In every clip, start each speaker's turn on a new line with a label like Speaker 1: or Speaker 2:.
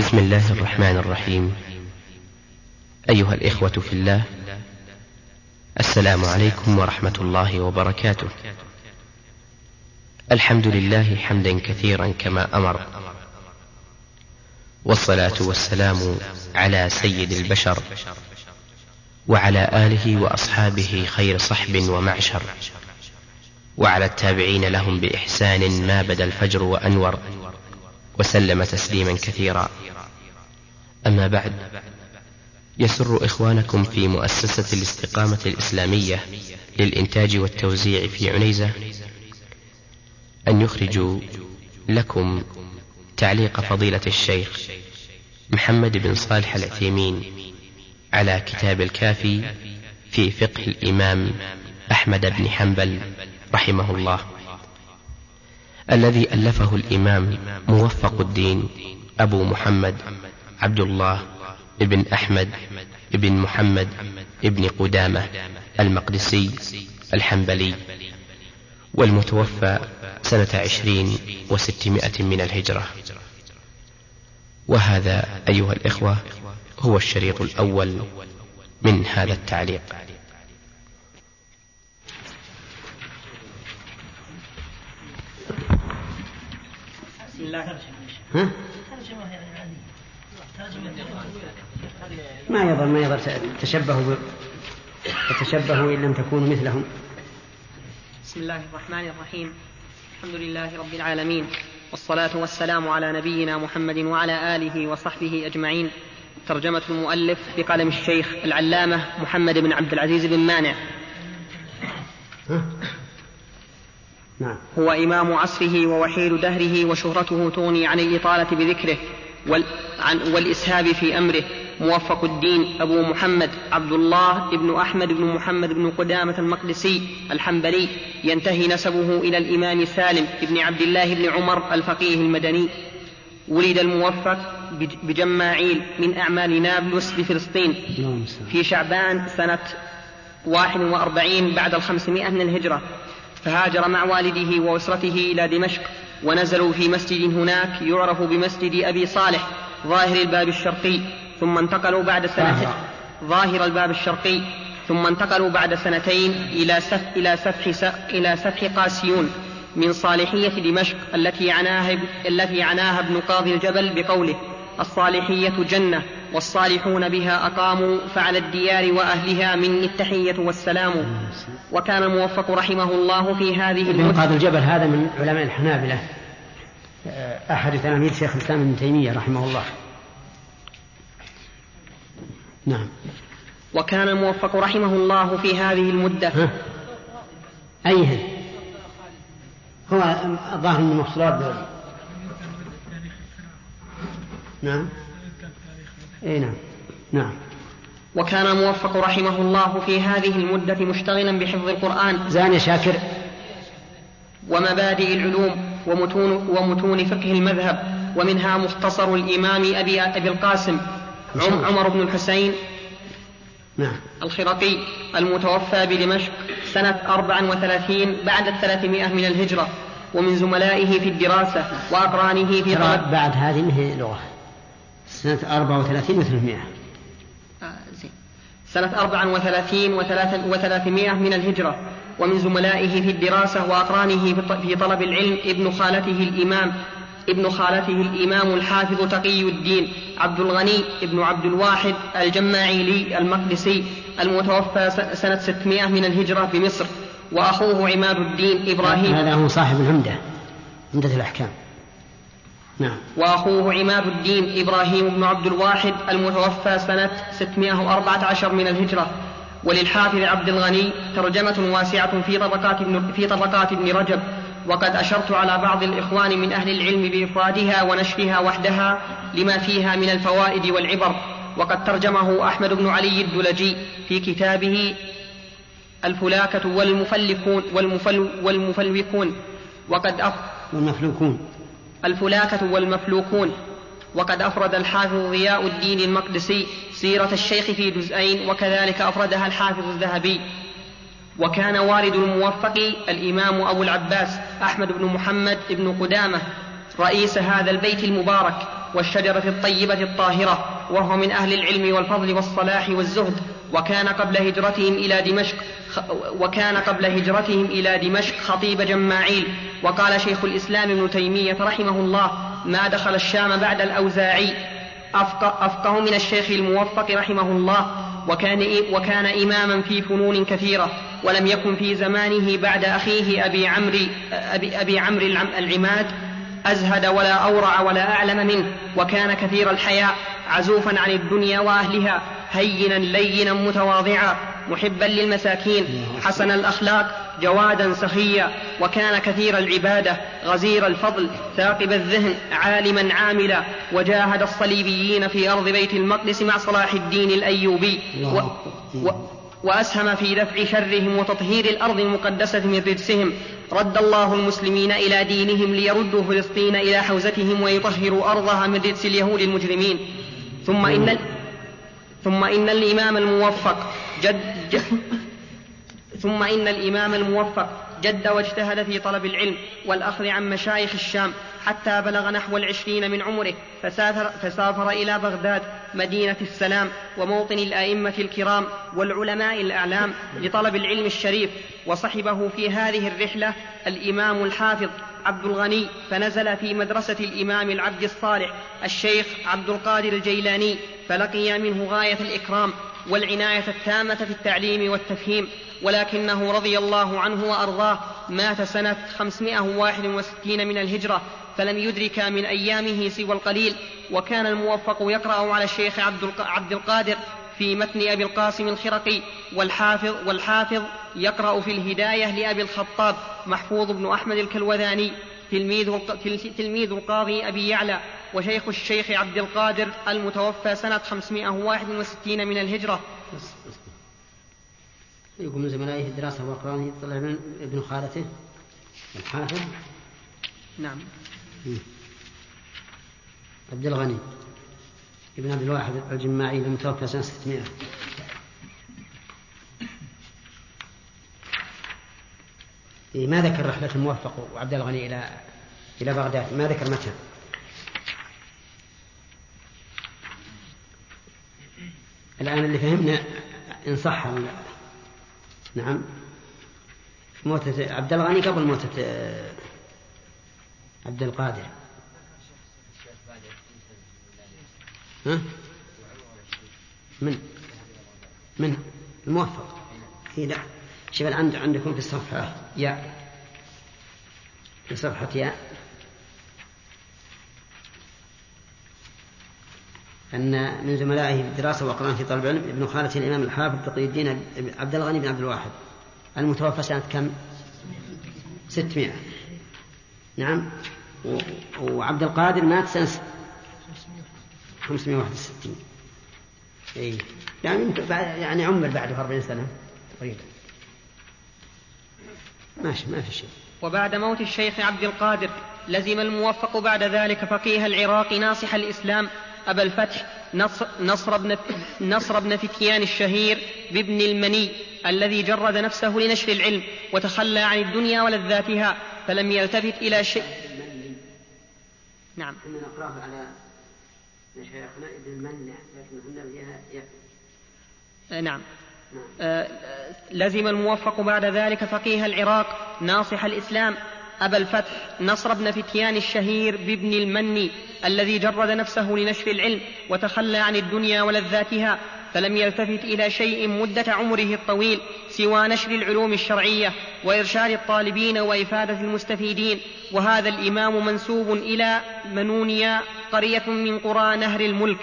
Speaker 1: بسم الله الرحمن الرحيم. أيها الإخوة في الله، السلام عليكم ورحمة الله وبركاته. الحمد لله حمدا كثيرا كما أمر، والصلاة والسلام على سيد البشر وعلى آله وأصحابه خير صحب ومعشر، وعلى التابعين لهم بإحسان ما بدا الفجر وأنور، وسلم تسليما كثيرا. أما بعد، يسر إخوانكم في مؤسسة الاستقامة الإسلامية للإنتاج والتوزيع في عنيزة أن يخرجوا لكم تعليق فضيلة الشيخ محمد بن صالح العثيمين على كتاب الكافي في فقه الإمام أحمد بن حنبل رحمه الله، الذي ألفه الإمام موفق الدين أبو محمد عبد الله ابن أحمد ابن محمد ابن قدامة المقدسي الحنبلي، والمتوفى سنة 20 و600 من الهجرة. وهذا أيها الإخوة هو الشريط الأول من هذا التعليق.
Speaker 2: بسم الله.
Speaker 3: ما يضر تشبهوا إن لم تكونوا مثلهم.
Speaker 2: بسم الله الرحمن الرحيم. الحمد لله رب العالمين، والصلاة والسلام على نبينا محمد وعلى آله وصحبه أجمعين. ترجمة المؤلف بقلم الشيخ العلامة محمد بن عبد العزيز بن مانع. هو إمام عصره ووحيد دهره، وشهرته تغني عن الإطالة بذكره والإسهاب في أمره. موفق الدين أبو محمد عبد الله ابن أحمد بن محمد بن قدامة المقدسي الحنبلي، ينتهي نسبه إلى الإمام سالم ابن عبد الله بن عمر الفقيه المدني. ولد الموفق بجماعيل من أعمال نابلس بفلسطين في شعبان سنة 41 بعد 500 من الهجرة، فهاجر مع والده وأسرته إلى دمشق، ونزلوا في مسجد هناك يعرف بمسجد أبي صالح ظاهر الباب الشرقي، ثم انتقلوا بعد سنتين ظاهر الباب الشرقي، ثم انتقلوا بعد سنتين إلى سفح قاسيون من صالحية دمشق التي عناها ابن قاضي الجبل بقوله: الصالحية جنة والصالحون بها أقاموا، فعلى الديار وأهلها مني التحية والسلام. وكان الموفق رحمه الله في هذه
Speaker 3: ابن قاضي الجبل هذا من علماء الحنابلة، أحد تلاميذ شيخ الإسلام ابن تيمية رحمه الله. نعم.
Speaker 2: وكان الموفق رحمه الله في هذه المدة
Speaker 3: أيها هو ظاهر من المفصلات دول. نعم. نعم.
Speaker 2: وكان الموفق رحمه الله في هذه المدة مشتغلا بحفظ القرآن
Speaker 3: زاني شاكر
Speaker 2: ومبادئ العلوم ومتون فقه المذهب، ومنها مختصر الإمام أبي القاسم عمر بن الحسين الخرقي المتوفى بدمشق سنة 34 بعد 300 من الهجرة، ومن زملائه في الدراسة وأقرانه في طلب.
Speaker 3: بعد هذه لغة سنة 34 و300
Speaker 2: سنة 34 و300 من الهجرة، ومن زملائه في الدراسة وأقرانه في طلب العلم ابن خالته الإمام الحافظ تقي الدين عبد الغني ابن عبد الواحد الجماعيلي المقدسي المتوفى سنة 600 من الهجرة بمصر، وأخوه عماد الدين إبراهيم.
Speaker 3: هذا هو صاحب عمدة الأحكام. نعم.
Speaker 2: وأخوه عماد الدين إبراهيم بن عبد الواحد المتوفى سنة 614 من الهجرة. وللحافظ عبد الغني ترجمة واسعة في طبقات ابن رجب، وقد أشرت على بعض الإخوان من أهل العلم بإفرادها ونشرها وحدها لما فيها من الفوائد والعبر. وقد ترجمه أحمد بن علي الدلجي في كتابه الفلاكة والمفلوكون الفلاكة والمفلوكون. وقد أفرد الحافظ ضياء الدين المقدسي سيرة الشيخ في جزئين، وكذلك أفردها الحافظ الذهبي. وكان والد الموفق الإمام أبو العباس أحمد بن محمد بن قدامة رئيس هذا البيت المبارك، والشجرة الطيبة الطاهرة، وهو من أهل العلم والفضل والصلاح والزهد، وكان قبل هجرتهم إلى دمشق خطيب جماعيل. وقال شيخ الإسلام ابن تيمية رحمه الله: ما دخل الشام بعد الأوزاعي أفقه من الشيخ الموفق رحمه الله، وكان إماما في فنون كثيرة، ولم يكن في زمانه بعد أخيه أبي عمرو العماد أزهد ولا أورع ولا أعلم منه، وكان كثير الحياء، عزوفا عن الدنيا وأهلها، هينا لينا متواضعا، محبا للمساكين، حسن الأخلاق، جوادا سخيا، وكان كثير العبادة، غزير الفضل، ثاقب الذهن، عالما عاملا، وجاهد الصليبيين في أرض بيت المقدس مع صلاح الدين الأيوبي، وأسهم في دفع شرهم وتطهير الأرض المقدسة من رجسهم. رد الله المسلمين إلى دينهم ليردوا فلسطين إلى حوزتهم ويطهروا أرضها من رجس اليهود المجرمين. ثم إن الإمام الموفق جد واجتهد في طلب العلم والأخذ عن مشايخ الشام حتى بلغ نحو 20 من عمره، فسافر إلى بغداد مدينة السلام وموطن الأئمة الكرام والعلماء الأعلام لطلب العلم الشريف. وصحبه في هذه الرحلة الإمام الحافظ عبد الغني، فنزل في مدرسة الإمام العبد الصالح الشيخ عبد القادر الجيلاني، فلقي منه غاية الإكرام والعناية التامة في التعليم والتفهيم، ولكنه رضي الله عنه وأرضاه مات سنة 561 من الهجرة، فلم يدرك من أيامه سوى القليل. وكان الموفق يقرأ على الشيخ عبد القادر في متن أبي القاسم الخرقي، والحافظ يقرأ في الهداية لأبي الخطاب محفوظ بن أحمد الكلوذاني تلميذ القاضي أبي يعلى، وشيخ الشيخ عبد القادر المتوفى سنة 561 من الهجرة.
Speaker 3: يقول من زملائه الدراسة والقرآن طلع من ابن خالته الحافظ.
Speaker 2: نعم.
Speaker 3: عبد الغني ابن عبد الواحد الجماعي المتوفى سنة 600. ما ذكر رحلة الموفق وعبد الغني إلى بغداد، ما ذكر متى. الآن اللي فهمنا إن صح. نعم، موتة عبد الغني قبل موتة عبد القادر. ها؟ من الموفق. لا، شوف عندكم في الصفحة في صفحة ياء أن من زملائه في الدراسة وقرآن في طلب العلم ابن خالته الإمام الحافظ تقي الدين عبد الغني بن عبد الواحد المتوفى سنة كم؟ 600. نعم. وعبد القادر مات سنة 561. يعني عمر بعده 40 سنة تقريبا. ماشي، ما في شيء.
Speaker 2: وبعد موت الشيخ عبد القادر لزم الموفق بعد ذلك فقيه العراق ناصح الإسلام أبا الفتح نصر بن فتيان الشهير بابن المني، الذي جرد نفسه لنشر العلم وتخلى عن الدنيا ولذاتها، فلم يلتفت إلى شيء. نعم.
Speaker 3: نقرأه على مشايخنا ابن المنع، لكن
Speaker 2: نعم. لزم الموفق بعد ذلك فقيه العراق ناصح الإسلام أبا الفتح نصر بن فتيان الشهير بابن المني، الذي جرد نفسه لنشر العلم وتخلى عن الدنيا ولذاتها، فلم يلتفت إلى شيء مدة عمره الطويل سوى نشر العلوم الشرعية وإرشاد الطالبين وإفادة المستفيدين. وهذا الإمام منسوب إلى منونيا، قرية من قرى نهر الملك.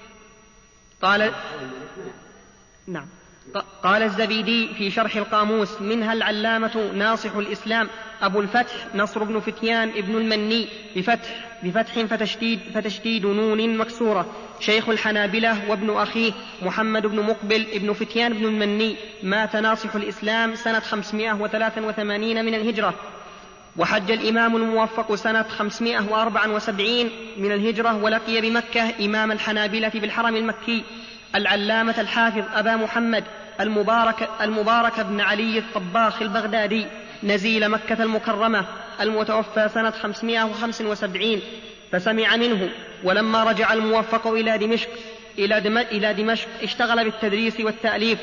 Speaker 2: قال الزبيدي في شرح القاموس: منها العلامة ناصح الإسلام أبو الفتح نصر بن فتيان ابن المني بفتح فتشديد نون مكسورة، شيخ الحنابلة، وابن أخيه محمد بن مقبل ابن فتيان بن المني، مات ناصح الإسلام سنة 583 من الهجرة. وحج الإمام الموفق سنة 574 من الهجرة، ولقي بمكة إمام الحنابلة بالحرم المكي العلامة الحافظ أبا محمد المبارك بن علي الطباخ البغدادي نزيل مكة المكرمة المتوفى سنة 575، فسمع منه. ولما رجع الموفق إلى دمشق اشتغل بالتدريس والتأليف.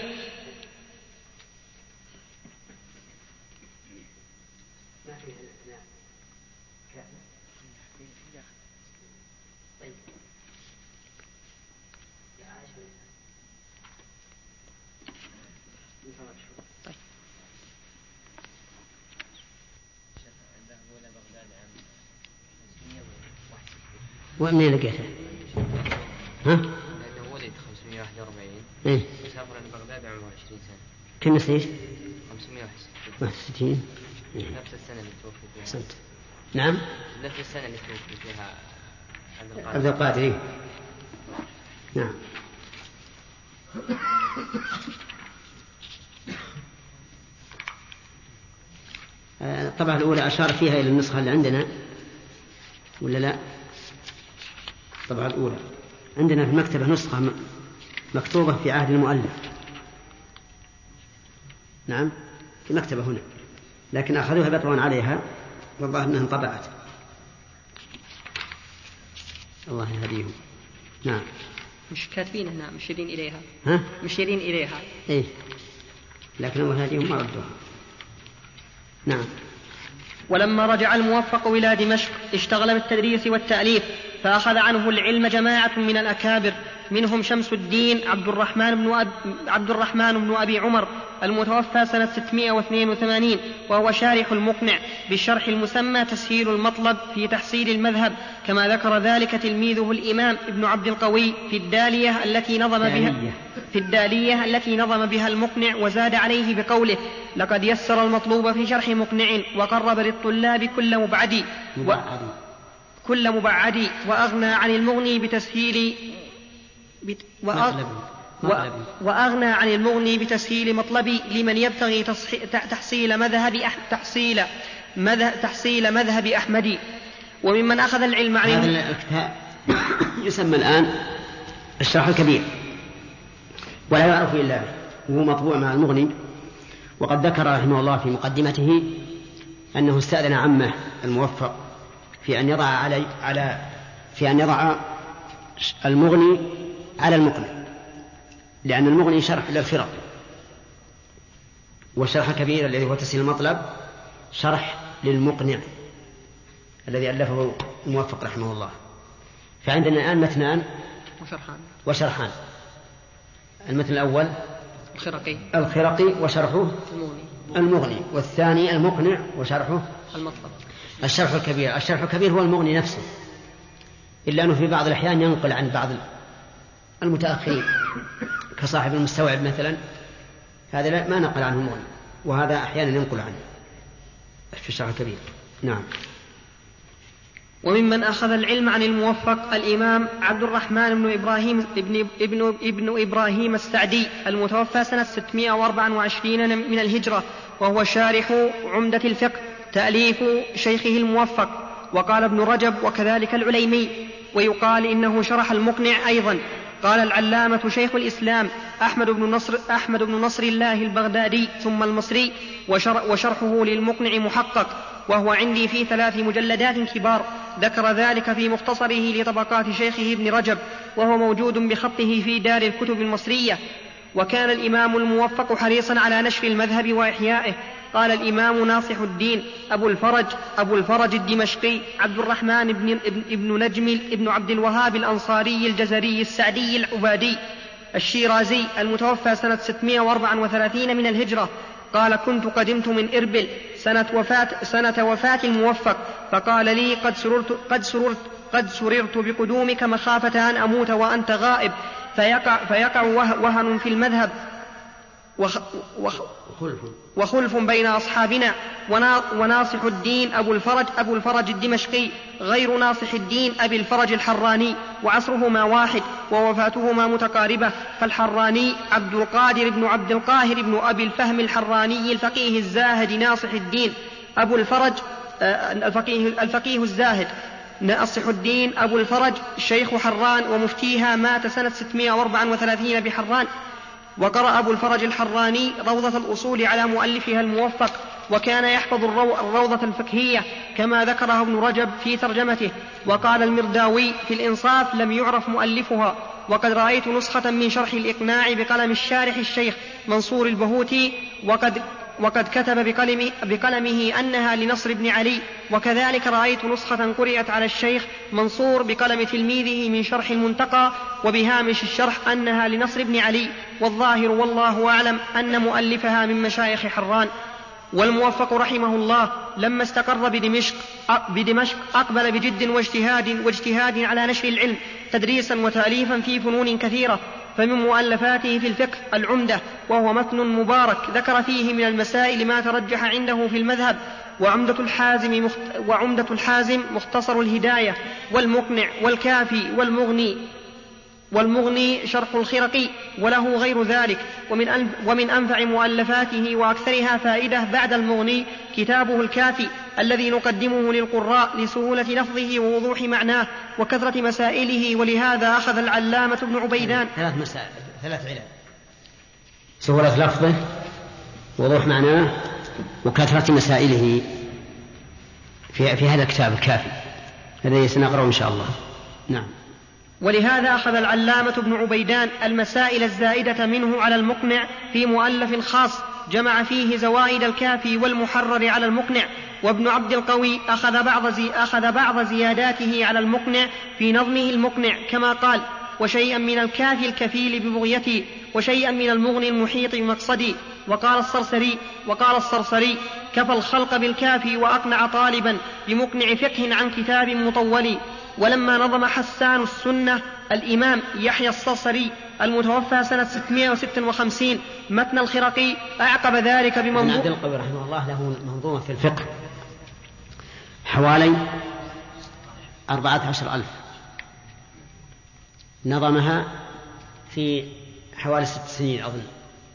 Speaker 3: ومن لقيتها؟ ها؟
Speaker 1: لأنه ولد 541
Speaker 3: إيه؟
Speaker 1: وسافر لبغداد عمره 20 سنة.
Speaker 3: كم سنة؟
Speaker 1: 561. نفس السنة اللي توفي فيها.
Speaker 3: أحسنت. نعم؟
Speaker 1: نفس السنة اللي توفي فيها
Speaker 3: عبد القادر. نعم. الطبعة الأولى أشار فيها إلى النسخة اللي عندنا ولا لا؟ الطبعة الأولى عندنا في المكتبة نسخة مكتوبة في عهد المؤلف. نعم في المكتبة هنا، لكن أخذوها بطرا عليها والله أنها انطبعت. الله يهديهم. نعم.
Speaker 2: مش كاتبين هنا مشيرين إليها.
Speaker 3: ها؟
Speaker 2: مشيرين إليها.
Speaker 3: إيه لكن الله يهديهم ما ردوها. نعم.
Speaker 2: ولما رجع الموفق إلى دمشق اشتغل بالتدريس والتأليف، فأخذ عنه العلم جماعة من الأكابر، منهم شمس الدين عبد الرحمن بن أبي عمر المتوفى سنة 682، وهو شارح المقنع بالشرح المسمى تسهيل المطلب في تحصيل المذهب، كما ذكر ذلك تلميذه الإمام ابن عبد القوي في الدالية التي نظم بها المقنع، وزاد عليه بقوله: لقد يسر المطلوب في شرح مقنع وقرب للطلاب كل مبعد وأغنى عن المغني بتسهيل وأغنى عن المغني بتسهيل مطلبي لمن يبتغي تحصيل مذهب أحمد. وممن أخذ العلم عن
Speaker 3: هذا الكتاب يسمى الآن الشرح الكبير ولا يعرف إلا به، وهو مطبوع مع المغني. وقد ذكر رحمه الله في مقدمته أنه استأذن عمه الموفق في أن يضع المغني على المقنع، لأن المغني شرح للخرق، والشرح الكبير الذي هو تسهيل المطلب شرح للمقنع الذي ألفه الموفق رحمه الله. فعندنا الآن متنان وشرحان. المتن الأول الخرقي وشرحه المغني، والثاني المقنع وشرحه المطلب. الشرح الكبير هو المغني نفسه، إلا أنه في بعض الأحيان ينقل عن بعض المتأخرين كصاحب المستوعب مثلا، هذا ما نقل عنه المغني، وهذا أحيانا ينقل عنه في الشرح الكبير. نعم.
Speaker 2: وممن أخذ العلم عن الموفق الإمام عبد الرحمن بن إبراهيم السعدي المتوفى سنة 624 من الهجرة، وهو شارح عمدة الفقه تأليف شيخه الموفق. وقال ابن رجب وكذلك العليمي، ويقال إنه شرح المقنع أيضا. قال العلامة شيخ الإسلام أحمد بن نصر الله البغدادي ثم المصري: وشرحه للمقنع محقق، وهو عندي في 3 مجلدات كبار. ذكر ذلك في مختصره لطبقات شيخه ابن رجب، وهو موجود بخطه في دار الكتب المصرية. وكان الإمام الموفق حريصا على نشر المذهب وإحيائه. قال الإمام ناصح الدين أبو الفرج الدمشقي عبد الرحمن بن نجم بن عبد الوهاب الأنصاري الجزري السعدي العبادي الشيرازي المتوفى سنة 634 من الهجرة، قال: كنت قدمت من إربل سنة وفاة الموفق، فقال لي: قد سررت بقدومك مخافة أن أموت وأنت غائب، فيقع وهن في المذهب وخلف بين أصحابنا. وناصح الدين أبو الفرج الدمشقي غير ناصح الدين أبي الفرج الحراني، وعصرهما واحد ووفاتهما متقاربة. فالحراني عبد القادر بن عبد القاهر بن أبي الفهم الحراني الفقيه الزاهد، ناصح الدين أبو الفرج الفقيه الزاهد ناصح الدين أبو الفرج شيخ حران ومفتيها، مات سنة 634 بحران. وقرأ أبو الفرج الحراني روضة الأصول على مؤلفها الموفق، وكان يحفظ الروضة الفقهية كما ذكرها ابن رجب في ترجمته. وقال المرداوي في الإنصاف: لم يعرف مؤلفها. وقد رأيت نسخة من شرح الإقناع بقلم الشارح الشيخ منصور البهوتي، وقد كتب بقلمه أنها لنصر بن علي. وكذلك رأيت نسخة قرئت على الشيخ منصور بقلم تلميذه من شرح المنتقى وبهامش الشرح أنها لنصر بن علي. والظاهر والله أعلم أن مؤلفها من مشايخ حران. والموفق رحمه الله لما استقر بدمشق أقبل بجد واجتهاد على نشر العلم تدريسا وتأليفا في فنون كثيرة. فمن مؤلفاته في الفقه العمدة، وهو متن مبارك ذكر فيه من المسائل ما ترجح عنده في المذهب. وعمدة الحازم مختصر الهداية، والمقنع، والكافي، والمغني شرح الخرقي، وله غير ذلك. ومن أنفع مؤلفاته وأكثرها فائدة بعد المغني كتابه الكافي الذي نقدمه للقراء لسهولة لفظه ووضوح معناه وكثرة مسائله. ولهذا أخذ العلامة ابن عبيدان
Speaker 3: 3 علل: سهولة لفظه، ووضوح معناه، وكثرة مسائله في هذا الكتاب الكافي الذي سنقرأه إن شاء الله. نعم.
Speaker 2: ولهذا أخذ العلامة ابن عبيدان المسائل الزائدة منه على المقنع في مؤلف خاص جمع فيه زوائد الكافي والمحرر على المقنع. وابن عبد القوي أخذ بعض زياداته على المقنع في نظمه المقنع كما قال: وشيئا من الكافي الكفيل ببغيتي، وشيئا من المغني المحيط بمقصدي. وقال الصرصري: كفى الخلق بالكافي وأقنع طالبا بمقنع فقه عن كتاب مطول. ولما نظم حسان السنة الإمام يحيى الصرصري المتوفى سنة 656 متن الخرقي أعقب ذلك بمنظومة.
Speaker 3: عبد القوي رحمه الله له منظومة في الفقه حوالي 14,000 نظمها في حوالي 6 سنين أظن،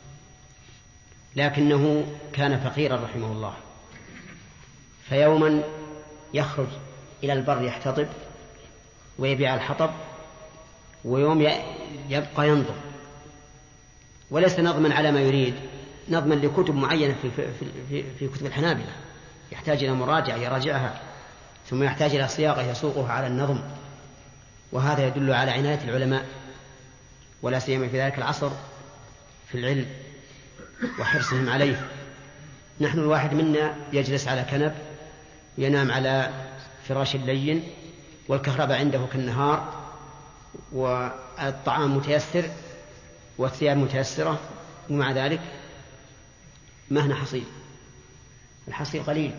Speaker 3: لكنه كان فقيرا رحمه الله، فيوما يخرج إلى البر يحتطب ويبيع الحطب، ويوم يبقى ينظر، وليس نظما على ما يريد، نظما لكتب معينة في كتب الحنابلة يحتاج إلى مراجعة يراجعها، ثم يحتاج إلى صياغة يسوقها على النظم. وهذا يدل على عناية العلماء ولا سيما في ذلك العصر في العلم وحرصهم عليه. نحن الواحد منا يجلس على كنب ينام على فراش لين، والكهرباء عنده كالنهار، والطعام متيسر والثياب متيسرة، ومع ذلك ما هنا حصيل، الحصيل قليل.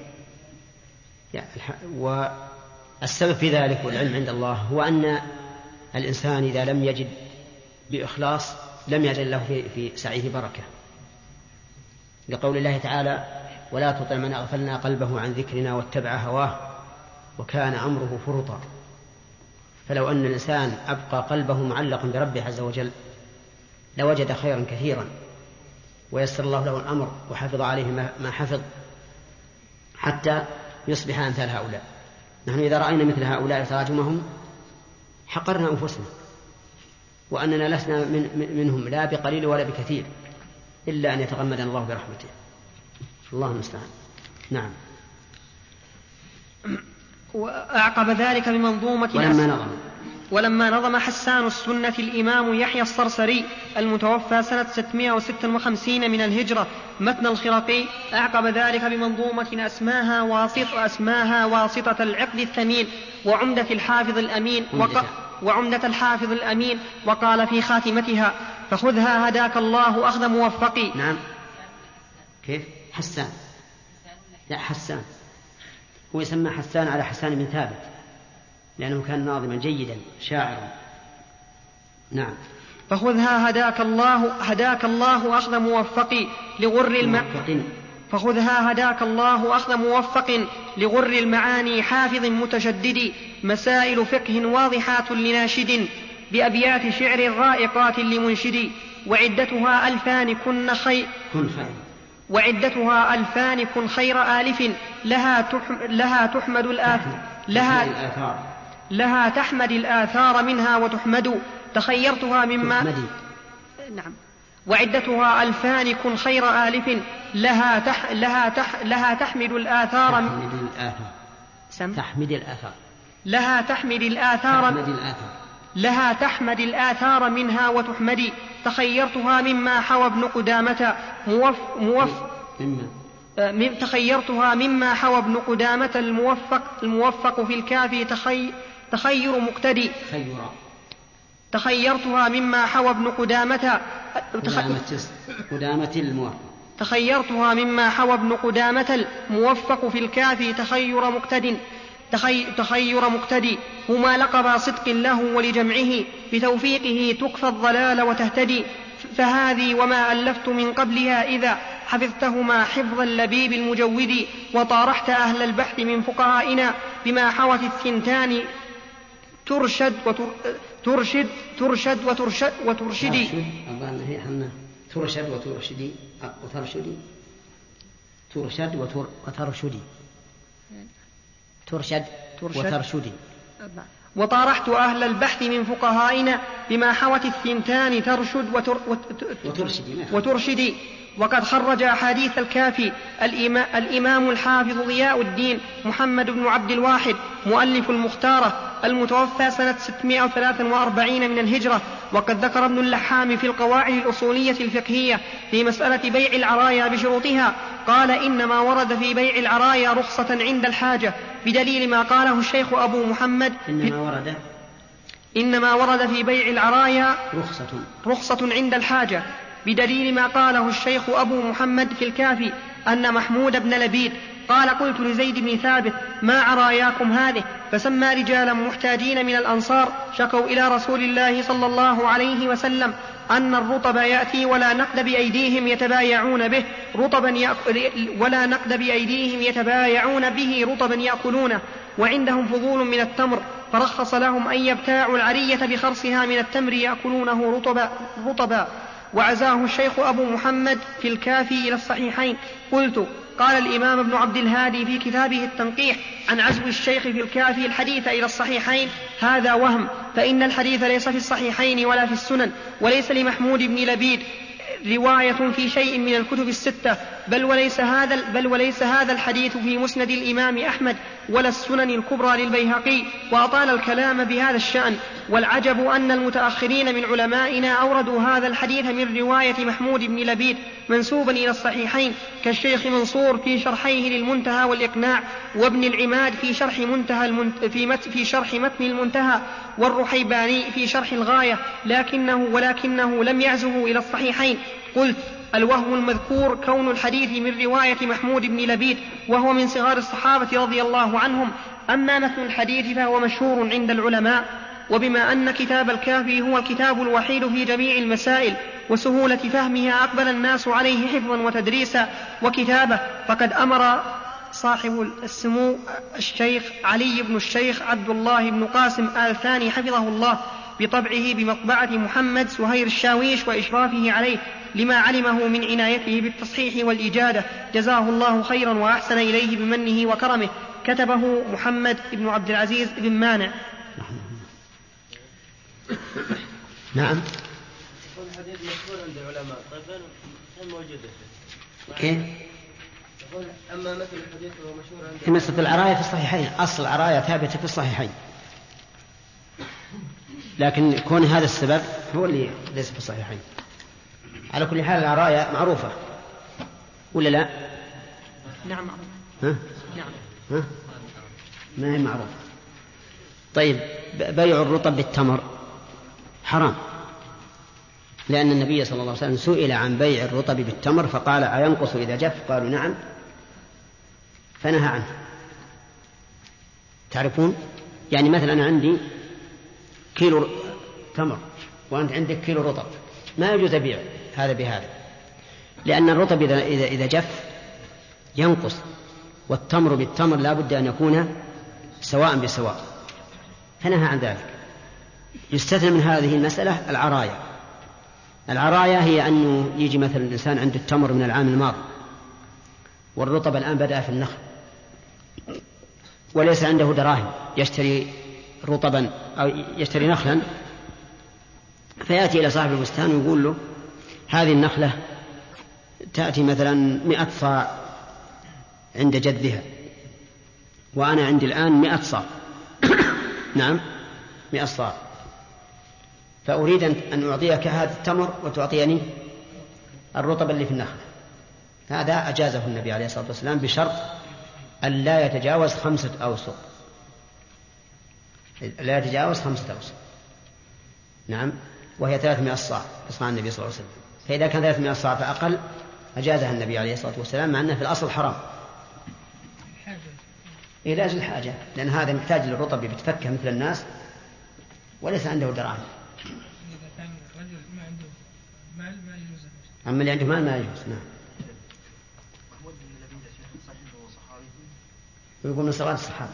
Speaker 3: والسبب في ذلك والعلم عند الله هو أن الإنسان إذا لم يجد بإخلاص لم يجد له في سعيه بركة، لقول الله تعالى: ولا تطع من أغفلنا قلبه عن ذكرنا واتبع هواه وكان أمره فرطا. فلو أن الإنسان أبقى قلبه معلقا بربه عز وجل لوجد خيرا كثيرا، ويسر الله له الأمر وحفظ عليه ما حفظ حتى يصبح أمثال هؤلاء. نحن إذا رأينا مثل هؤلاء تراجمهم حقرنا أنفسنا، وأننا لسنا منهم لا بقليل ولا بكثير، إلا أن يتغمدنا الله برحمته. الله المستعان. نعم.
Speaker 2: وأعقب ذلك بمنظومة ولما نظم حسان السنة الإمام يحيى الصرصري المتوفى سنة 656 من الهجرة متن الخرقي أعقب ذلك بمنظومة أسماها واسطة العقد الثمين وعمدة الحافظ الأمين وقال في خاتمتها: فخذها هداك الله أخذ موفقي.
Speaker 3: نعم. كيف؟ حسان، لا حسان، هو يسمى حسان على حسان بن ثابت لأنه كان ناظما جيدا شاعرا. نعم.
Speaker 2: فخذها هداك الله أخذ موفقي فخذها هداك الله أخذ موفق لغر المعاني حافظ متشدد، مسائل فقه واضحات لناشد بأبيات شعر رائقات لمنشد، وعدتها 2000 كن خير آلف لها تحمد الآثار منها وتحمد. تخيرتها مما وعدتها 2000 كن خير آلف لها تحمد الآثار لها تحمد الآثار منها وتحمدي. تخيرتها مما حوى ابن قدامة تخيرتها مما حوى ابن قدامة الموفق في الكافي تخير مقتدي. تخيرتها مما حوى ابن قدامة تخيرتها مما حوى ابن قدامة الموفق في الكافي تخير مقتدي. هما لقبا صدق له ولجمعه بتوفيقه تكفى الضلال وتهتدي. فهذه وما ألفت من قبلها إذا حفظتهما حفظ اللبيب المجود. وطارحت أهل البحث من فقهائنا بما حوت الثنتان ترشد وترشدي. وطارحت أهل البحث من فقهائنا بما حوت الثنتان ترشد وترشدي. وقد خرج أحاديث الكافي الإمام الحافظ ضياء الدين محمد بن عبد الواحد مؤلف المختارة المتوفى سنة 643 من الهجرة. وقد ذكر ابن اللحام في القواعد الأصولية الفقهية في مسألة بيع العرايا بشروطها قال: إنما ورد في بيع العرايا رخصة عند الحاجة بدليل ما قاله الشيخ أبو محمد. إنما ورد في بيع العرايا رخصة عند الحاجة بدليل ما قاله الشيخ أبو محمد في الكافي أن محمود بن لبيد قال: قلت لزيد بن ثابت: ما عراياكم هذه؟ فسمى رجالا محتاجين من الأنصار شكوا إلى رسول الله صلى الله عليه وسلم أن الرطب يأتي ولا نقد بأيديهم يتبايعون به رطبا يأكلونه وعندهم فضول من التمر، فرخص لهم أن يبتاعوا العرية بخرصها من التمر يأكلونه رطبا. وعزاه الشيخ أبو محمد في الكافي إلى الصحيحين. قلت: قال الإمام ابن عبد الهادي في كتابه التنقيح عن عزو الشيخ في الكافي الحديث إلى الصحيحين: هذا وهم، فإن الحديث ليس في الصحيحين ولا في السنن، وليس لمحمود بن لبيد رواية في شيء من الكتب الستة، بل وليس هذا الحديث في مسند الإمام أحمد ولا السنن الكبرى للبيهقي. وأطال الكلام بهذا الشأن. والعجب أن المتأخرين من علمائنا أوردوا هذا الحديث من رواية محمود بن لبيد منسوبا إلى الصحيحين كالشيخ منصور في شرحيه للمنتهى والإقناع، وابن العماد في شرح متن المنتهى، والرحيباني في شرح الغاية، ولكنه لم يعزه إلى الصحيحين. قلت: الوهم المذكور كون الحديث من رواية محمود بن لبيد وهو من صغار الصحابة رضي الله عنهم. أما متن الحديث فهو مشهور عند العلماء. وبما أن كتاب الكافي هو الكتاب الوحيد في جميع المسائل وسهولة فهمها أقبل الناس عليه حفظا وتدريسا وكتابة، فقد أمر صاحب السمو الشيخ علي بن الشيخ عبد الله بن قاسم آل ثاني حفظه الله بطبعه بمطبعة محمد سهير الشاويش وإشرافه عليه لما علمه من عنايته بالتصحيح والإجادة، جزاه الله خيرا وأحسن إليه بمنه وكرمه. كتبه محمد بن عبد العزيز بن مانع.
Speaker 3: نعم.
Speaker 4: يقول الحديث مشهور عند العلماء. طيب فين موجوده؟
Speaker 3: كيف؟
Speaker 4: يقول أما مثل الحديث هو مشهور عند
Speaker 3: في مسألة العراية في الصحيحين، أصل العراية ثابتة في الصحيحين، لكن كون هذا السبب هو اللي ليس في الصحيحين. على كل حال العراية معروفة ولا لا؟
Speaker 2: نعم
Speaker 3: معروفة. ها؟ ما هي معروفة. طيب، بيع الرطب بالتمر حرام، لأن النبي صلى الله عليه وسلم سئل عن بيع الرطب بالتمر فقال: أينقص إذا جف؟ قالوا: نعم، فنهى عنه. تعرفون؟ يعني مثلا أنا عندي كيلو تمر وأنت عندك كيلو رطب، ما يجوز أبيع هذا بهذا، لأن الرطب إذا جف ينقص، والتمر بالتمر لا بد أن يكون سواء بسواء، فنهى عن ذلك. يستثنى من هذه المسألة العراية. العراية هي أنه يجي مثلا الإنسان عنده التمر من العام الماضي والرطب الآن بدأ في النخل وليس عنده دراهم يشتري رطبا أو يشتري نخلا، فيأتي إلى صاحب البستان ويقول له: هذه النخلة تأتي مثلا 100 صاع عند جدها، وأنا عندي الآن 100 صاع نعم 100 صاع، فأريد أن أعطيك هذا التمر وتعطيني الرطب اللي في النخلة. هذا أجازه النبي عليه الصلاة والسلام بشرط أن لا يتجاوز 5 أوسق، لا يتجاوز 5 أوسق نعم، وهي 300 صاع إصنع النبي صلى الله عليه وسلم. فإذا كان 300 صاع فأقل أجازها النبي عليه الصلاة والسلام، مع أنه في الأصل حرام إلى أجل الحاجة، لأن هذا محتاج للرطب بتفكه مثل الناس وليس عنده دراهم. أما اللي عنده مال ما يجوز. نعم. ويقول من صلاة الصحابة.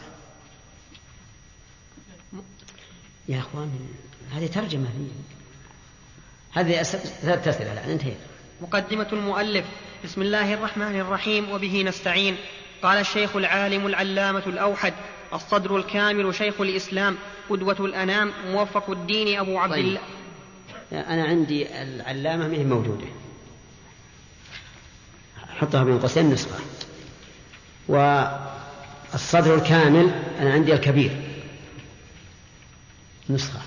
Speaker 3: يا أخوان هذه ترجمة، هذه تسأل الآن انتهي.
Speaker 2: مقدمة المؤلف. بسم الله الرحمن الرحيم، وبه نستعين. قال الشيخ العالم العلامة الأوحد الصدر الكامل شيخ الإسلام قدوة الأنام موفق الدين أبو عبد الله.
Speaker 3: أنا عندي العلامة ما هي موجودة، حطها بين قوسين نسخة. والصدر الكامل أنا عندي الكبير نسخة.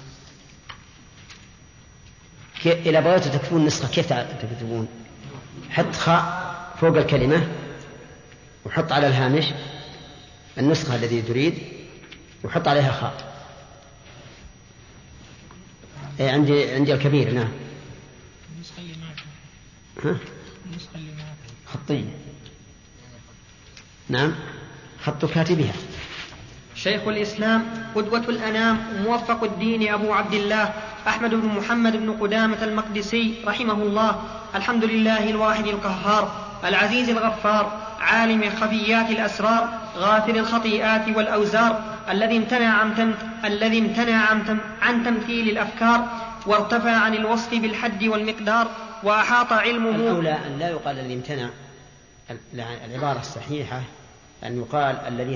Speaker 3: إذا بغيتوا تكتبون نسخة كيف تكتبون؟ حط خاء فوق الكلمة وحط على الهامش النسخة الذي تريد وحط عليها خاء. عندي الكبير. نعم.
Speaker 5: النسخة اللي معك.
Speaker 3: ها؟
Speaker 5: النسخة اللي معك
Speaker 3: خطية. نعم خط كاتبها.
Speaker 2: شيخ الإسلام قدوة الأنام موفق الدين أبو عبد الله أحمد بن محمد بن قدامة المقدسي رحمه الله. الحمد لله الواحد القهار العزيز الغفار عالم خفيات الأسرار غافر الخطيئات والأوزار الذي امتنع عن تمثيل الأفكار وارتفع عن الوصف بالحد والمقدار وأحاط علمه.
Speaker 3: الأولى أن لا يقال الذي امتنع، العبارة الصحيحة أن يقال الذي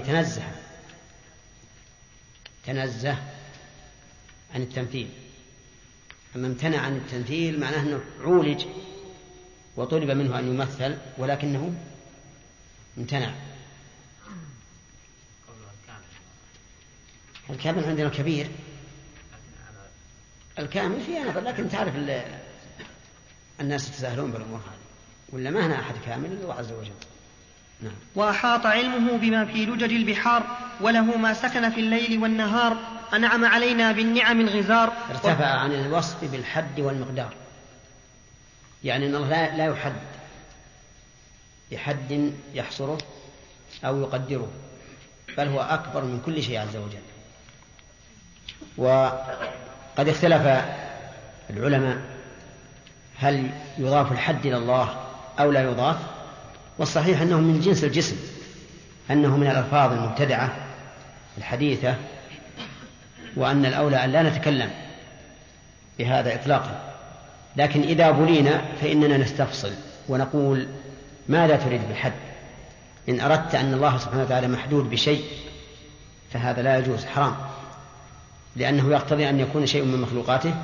Speaker 3: تنزه عن التمثيل. أما امتنع عن التمثيل معناه أنه عولج وطلب منه أن يمثل ولكنه امتنع. الكامل عندنا الكبير، الكامل فيه نظر، لكن تعرف الناس يتساهلون بالأمور هذه، ولا ما هنا أحد كامل إلا الله عز وجل. نعم.
Speaker 2: وأحاط علمه بما في لجج البحار وله ما سكن في الليل والنهار أنعم علينا بالنعم الغزار.
Speaker 3: ارتفع عن الوصف بالحد والمقدار، يعني أن الله لا يحد بحد يحصره أو يقدره، بل هو أكبر من كل شيء عز وجل. وقد اختلف العلماء هل يضاف الحد إلى الله أو لا يضاف، والصحيح أنه من جنس الجسم، أنه من الألفاظ المبتدعة الحديثة، وأن الأولى أن لا نتكلم بهذا إطلاقا. لكن إذا بلينا فإننا نستفصل ونقول ماذا تريد بالحد؟ إن أردت أن الله سبحانه وتعالى محدود بشيء فهذا لا يجوز، حرام، لأنه يقتضي أن يكون شيء من مخلوقاته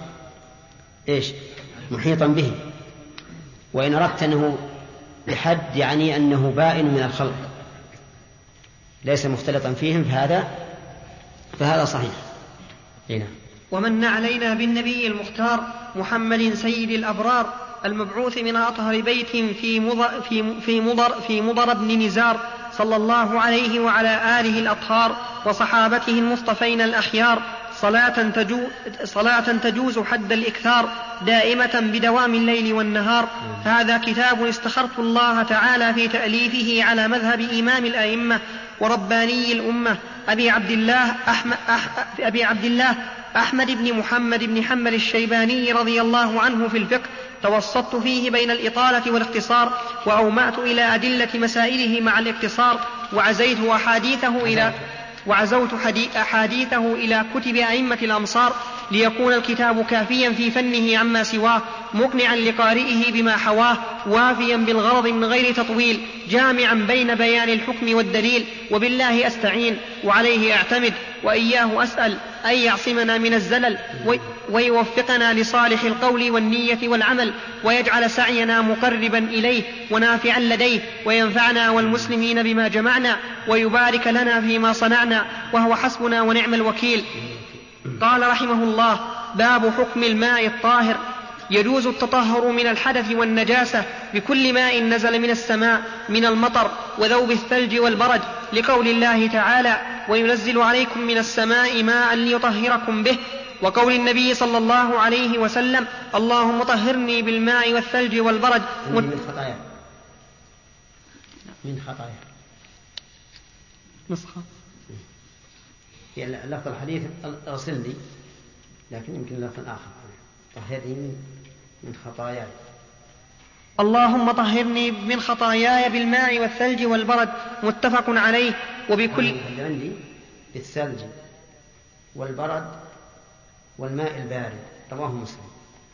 Speaker 3: محيطا به. وإن أردت أنه بحد يعني أنه بائن من الخلق ليس مختلطا فيهم فهذا صحيح. هنا.
Speaker 2: ومن علينا بالنبي المختار محمد سيد الأبرار المبعوث من أطهر بيت في مضر بن نزار صلى الله عليه وعلى آله الأطهار وصحابته المصطفين الأخيار صلاة تجوز حد الإكثار دائمة بدوام الليل والنهار. هذا كتاب استخرت الله تعالى في تأليفه على مذهب إمام الأئمة ورباني الأمة أبي عبد الله أحمد بن محمد بن حنبل الشيباني رضي الله عنه في الفقه. توسطت فيه بين الإطالة والاختصار وأومأت إلى أدلة مسائله مع الاقتصار وعزوت أحاديثه إلى كتب أئمة الأمصار ليكون الكتاب كافيا في فنه عما سواه مقنعا لقارئه بما حواه وافيا بالغرض من غير تطويل جامعا بين بيان الحكم والدليل. وبالله أستعين وعليه أعتمد وإياه أسأل أن يعصمنا من الزلل ويوفقنا لصالح القول والنية والعمل ويجعل سعينا مقربا إليه ونافعا لديه وينفعنا والمسلمين بما جمعنا ويبارك لنا فيما صنعنا وهو حسبنا ونعم الوكيل. قال رحمه الله: باب حكم الماء الطاهر. يجوز التطهر من الحدث والنجاسة بكل ماء نزل من السماء من المطر وذوب الثلج والبرد، لقول الله تعالى: وينزل عليكم من السماء ماء ليطهركم به، وقول النبي صلى الله عليه وسلم: اللهم طهرني بالماء والثلج والبرد.
Speaker 3: من خطايا
Speaker 2: نسخة
Speaker 3: في لفظ الحديث اغسلني، لكن يمكن لفظ آخر: طهرني من خطاياي.
Speaker 2: اللهم طهرني من خطاياي بالماء والثلج والبرد، متفق عليه. وبكل
Speaker 3: عندي بالثلج والبرد والماء البارد، رواه مسلم.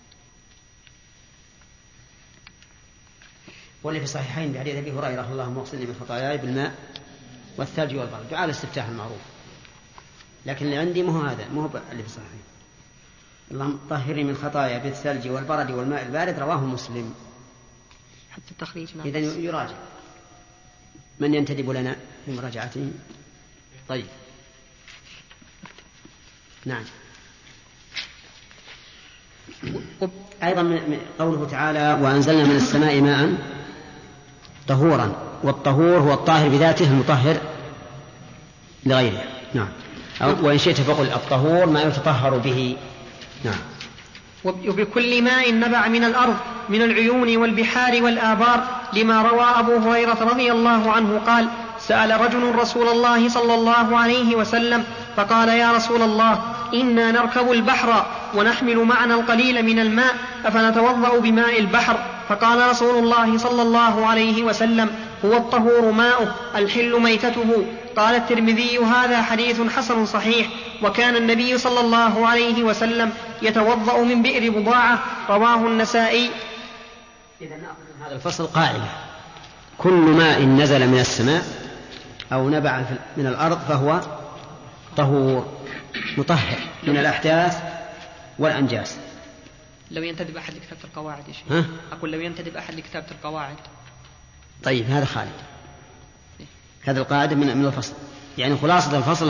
Speaker 3: واللي في الصحيحين بحديث أبي هريرة: اللهم اغسلني من خطاياي بالماء والثلج والبرد، دعاء الاستفتاح المعروف. لكن اللي عندي مو هذا، مو اللي في الصحيحين. اللهم طهرني من خطايا بالثلج والبرد والماء البارد، رواه مسلم.
Speaker 2: حتى التخريج
Speaker 3: إذن يراجع. من ينتدب لنا بمراجعته؟ طيب، نعم. أيضا قوله تعالى: وأنزلنا من السماء ماء طهورا. والطهور هو الطاهر بذاته المطهر لغيره. نعم. وإن شئت فقل الطهور ما يتطهر به. نعم.
Speaker 2: وبكل ماء نبع من الأرض من العيون والبحار والآبار، لما روى أبو هريرة رضي الله عنه قال: سأل رجل رسول الله صلى الله عليه وسلم فقال: يا رسول الله، إنا نركب البحر ونحمل معنا القليل من الماء، أفنتوضأ بماء البحر؟ فقال رسول الله صلى الله عليه وسلم: هو الطهور ماؤه الحل ميتته. قال الترمذي: هذا حديث حسن صحيح. وكان النبي صلى الله عليه وسلم يتوضأ من بئر بضاعة، رواه النسائي.
Speaker 3: إذا نأخذ من هذا الفصل قاعدة: كل ماء نزل من السماء أو نبع من الأرض فهو طهور مطهر من الأحداث والأنجاس.
Speaker 2: لو ينتدب أحد لكتابة القواعد يا شيخ. أقول لو ينتدب أحد لكتابة القواعد.
Speaker 3: طيب، هذا خالد. هذا القاعدة من الفصل، يعني خلاصة الفصل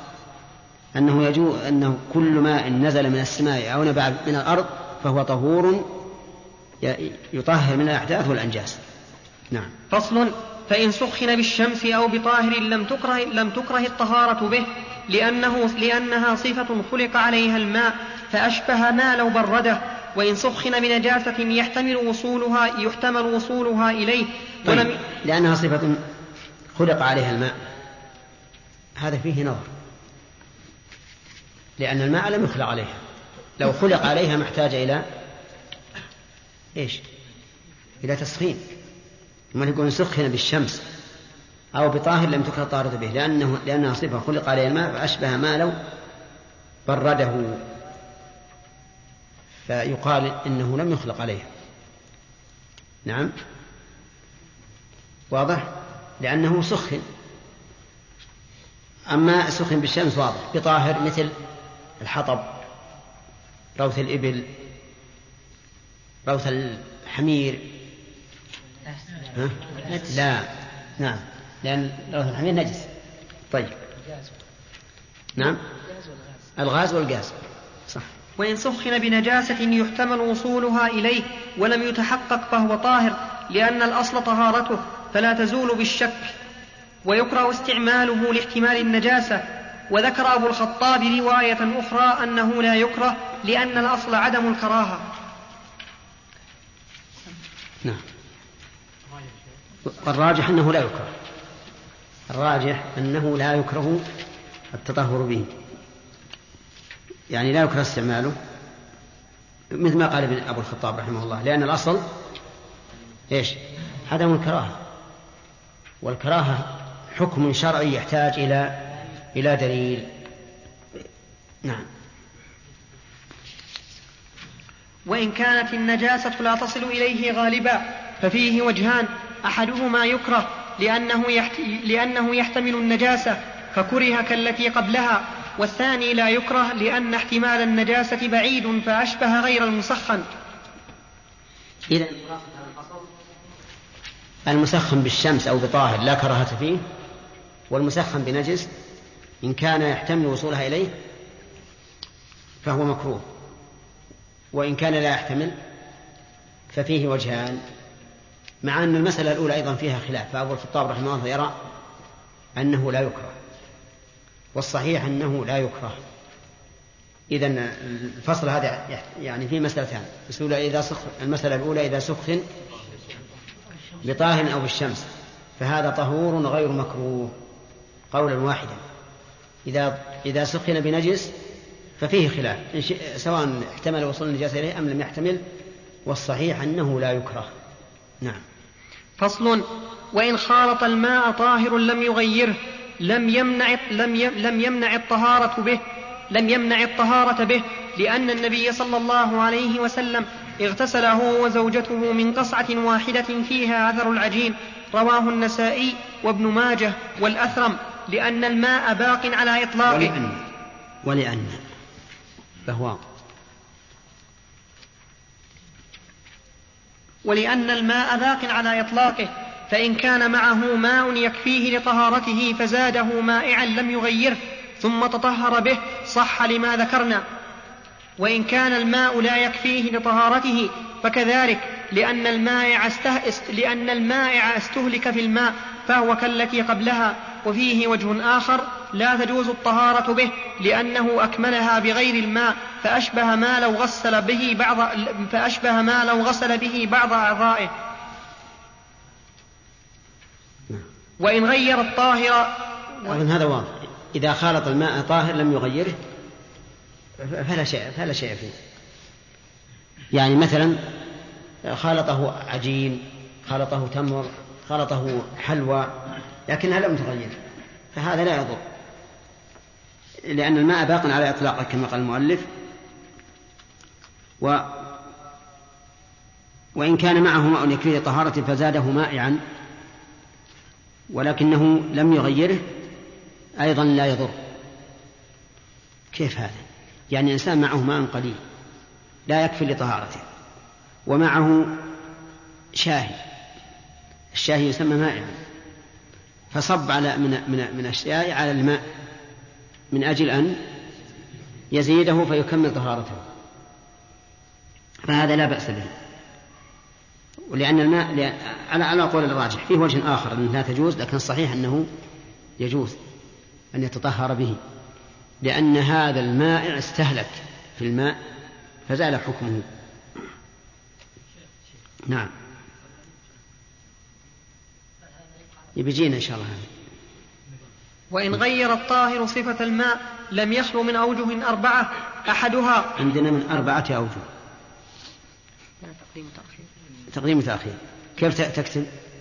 Speaker 3: أنه كل ماء نزل من السماء أو نبع من الأرض فهو طهور يطهر من الأحداث والأنجاس. نعم.
Speaker 2: فصل: فإن سخن بالشمس أو بطاهر لم تكره الطهارة به، لأنها صفة خلق عليها الماء فأشبه ما لو برده. وإن سخن بنجاسة يحتمل وصولها إليه.
Speaker 3: طيب، لأنها صفة خلق عليها الماء، هذا فيه نظر، لأن الماء لم يخلق عليها. لو خلق عليها محتاج إلى إيش؟ إلى تسخين. ثم يقول سخن بالشمس أو بطاهر لم تكره الطهارة به، لأنها صفة خلق عليها الماء فأشبه ما لو برده، فيقال إنه لم يخلق عليها. نعم، واضح؟ لأنه سخن. أما سخن بالشمس واضح. بطاهر مثل الحطب، روث الإبل، روث الحمير. لا، نعم، لأن روث الحمير نجس. طيب، نعم، الغاز والغاز صح.
Speaker 2: وإن سخن بنجاسة يحتمل وصولها إليه ولم يتحقق فهو طاهر، لأن الأصل طهارته فلا تزول بالشك، ويكره استعماله لاحتمال النجاسة. وذكر أبو الخطاب رواية أخرى أنه لا يكره لأن الأصل عدم الكراهة.
Speaker 3: نعم. الراجح أنه لا يكره، الراجح أنه لا يكره التطهر به، يعني لا يكره استعماله، مثل ما قال ابن أبو الخطاب رحمه الله، لأن الأصل إيش؟ عدم الكراهة، والكراهة حكم شرعي يحتاج إلى دليل. نعم.
Speaker 2: وإن كانت النجاسة لا تصل إليه غالبا ففيه وجهان: أحدهما يكره لأنه يحتمل النجاسة فكره كالتي قبلها، والثاني لا يكره لأن احتمال النجاسة بعيد فأشبه غير المسخن.
Speaker 3: إذن المسخن بالشمس أو بطاهر لا كراهة فيه، والمسخن بنجس إن كان يحتمل وصولها إليه فهو مكروه، وإن كان لا يحتمل ففيه وجهان، مع أن المسألة الأولى أيضا فيها خلاف، فأبو الخطاب رحمه الله يرى أنه لا يكره، والصحيح أنه لا يكره. إذن الفصل هذا يعني فيه مسألتان: المسألة الأولى إذا سخن بطاهر أو بالشمس فهذا طهور غير مكروه قولا واحدا. إذا سخن بنجس ففيه خلاف سواء احتمل وصول النجاسة إليه أم لم يحتمل، والصحيح أنه لا يكره. نعم.
Speaker 2: فصل: وإن خالط الماء طاهر لم يغيره لم يمنع الطهارة به، لأن النبي صلى الله عليه وسلم اغتسل هو وزوجته من قصعة واحدة فيها أثر العجين، رواه النسائي وابن ماجه والأثرم، لأن الماء باق على إطلاقه. ولأن الماء باق على إطلاقه، فإن كان معه ماء يكفيه لطهارته فزاده مائعا لم يغيره ثم تطهر به صح لما ذكرنا. وإن كان الماء لا يكفيه لطهارته فكذلك، لأن المائع استهلك في الماء فهو كالتي قبلها. وفيه وجه آخر: لا تجوز الطهارة به لأنه أكملها بغير الماء فأشبه ما لو غسل به بعض أعضائه. وإن غير الطاهر
Speaker 3: هذا واضح. إذا خالط الماء طاهر لم يغيره فلا شيء فيه. يعني مثلا خالطه عجين، خالطه تمر، خالطه حلوى لكنها لم تغير، فهذا لا يضر، لأن الماء باق على إطلاقه كما قال المؤلف. وإن كان معه ماء يكفيه طهارة فزاده مائعا ولكنه لم يغيره أيضا لا يضر. كيف هذا؟ يعني إنسان معه ماء قليل لا يكفي لطهارته، ومعه شاهي، الشاهي يسمى مائعا، فصب على من الشاي على الماء من أجل أن يزيده فيكمل طهارته، فهذا لا بأس به. ولأن الماء على قول الراجح فيه وجه آخر أنه لا تجوز، لكن الصحيح أنه يجوز أن يتطهر به، لأن هذا الماء استهلك في الماء فزال حكمه. نعم. يبجينا إن شاء الله.
Speaker 2: وإن غير الطاهر صفة الماء لم يخلو من أوجه 4 أحدها.
Speaker 3: عندنا من 4 أوجه. تقديم وتأخير. كيف تكتب؟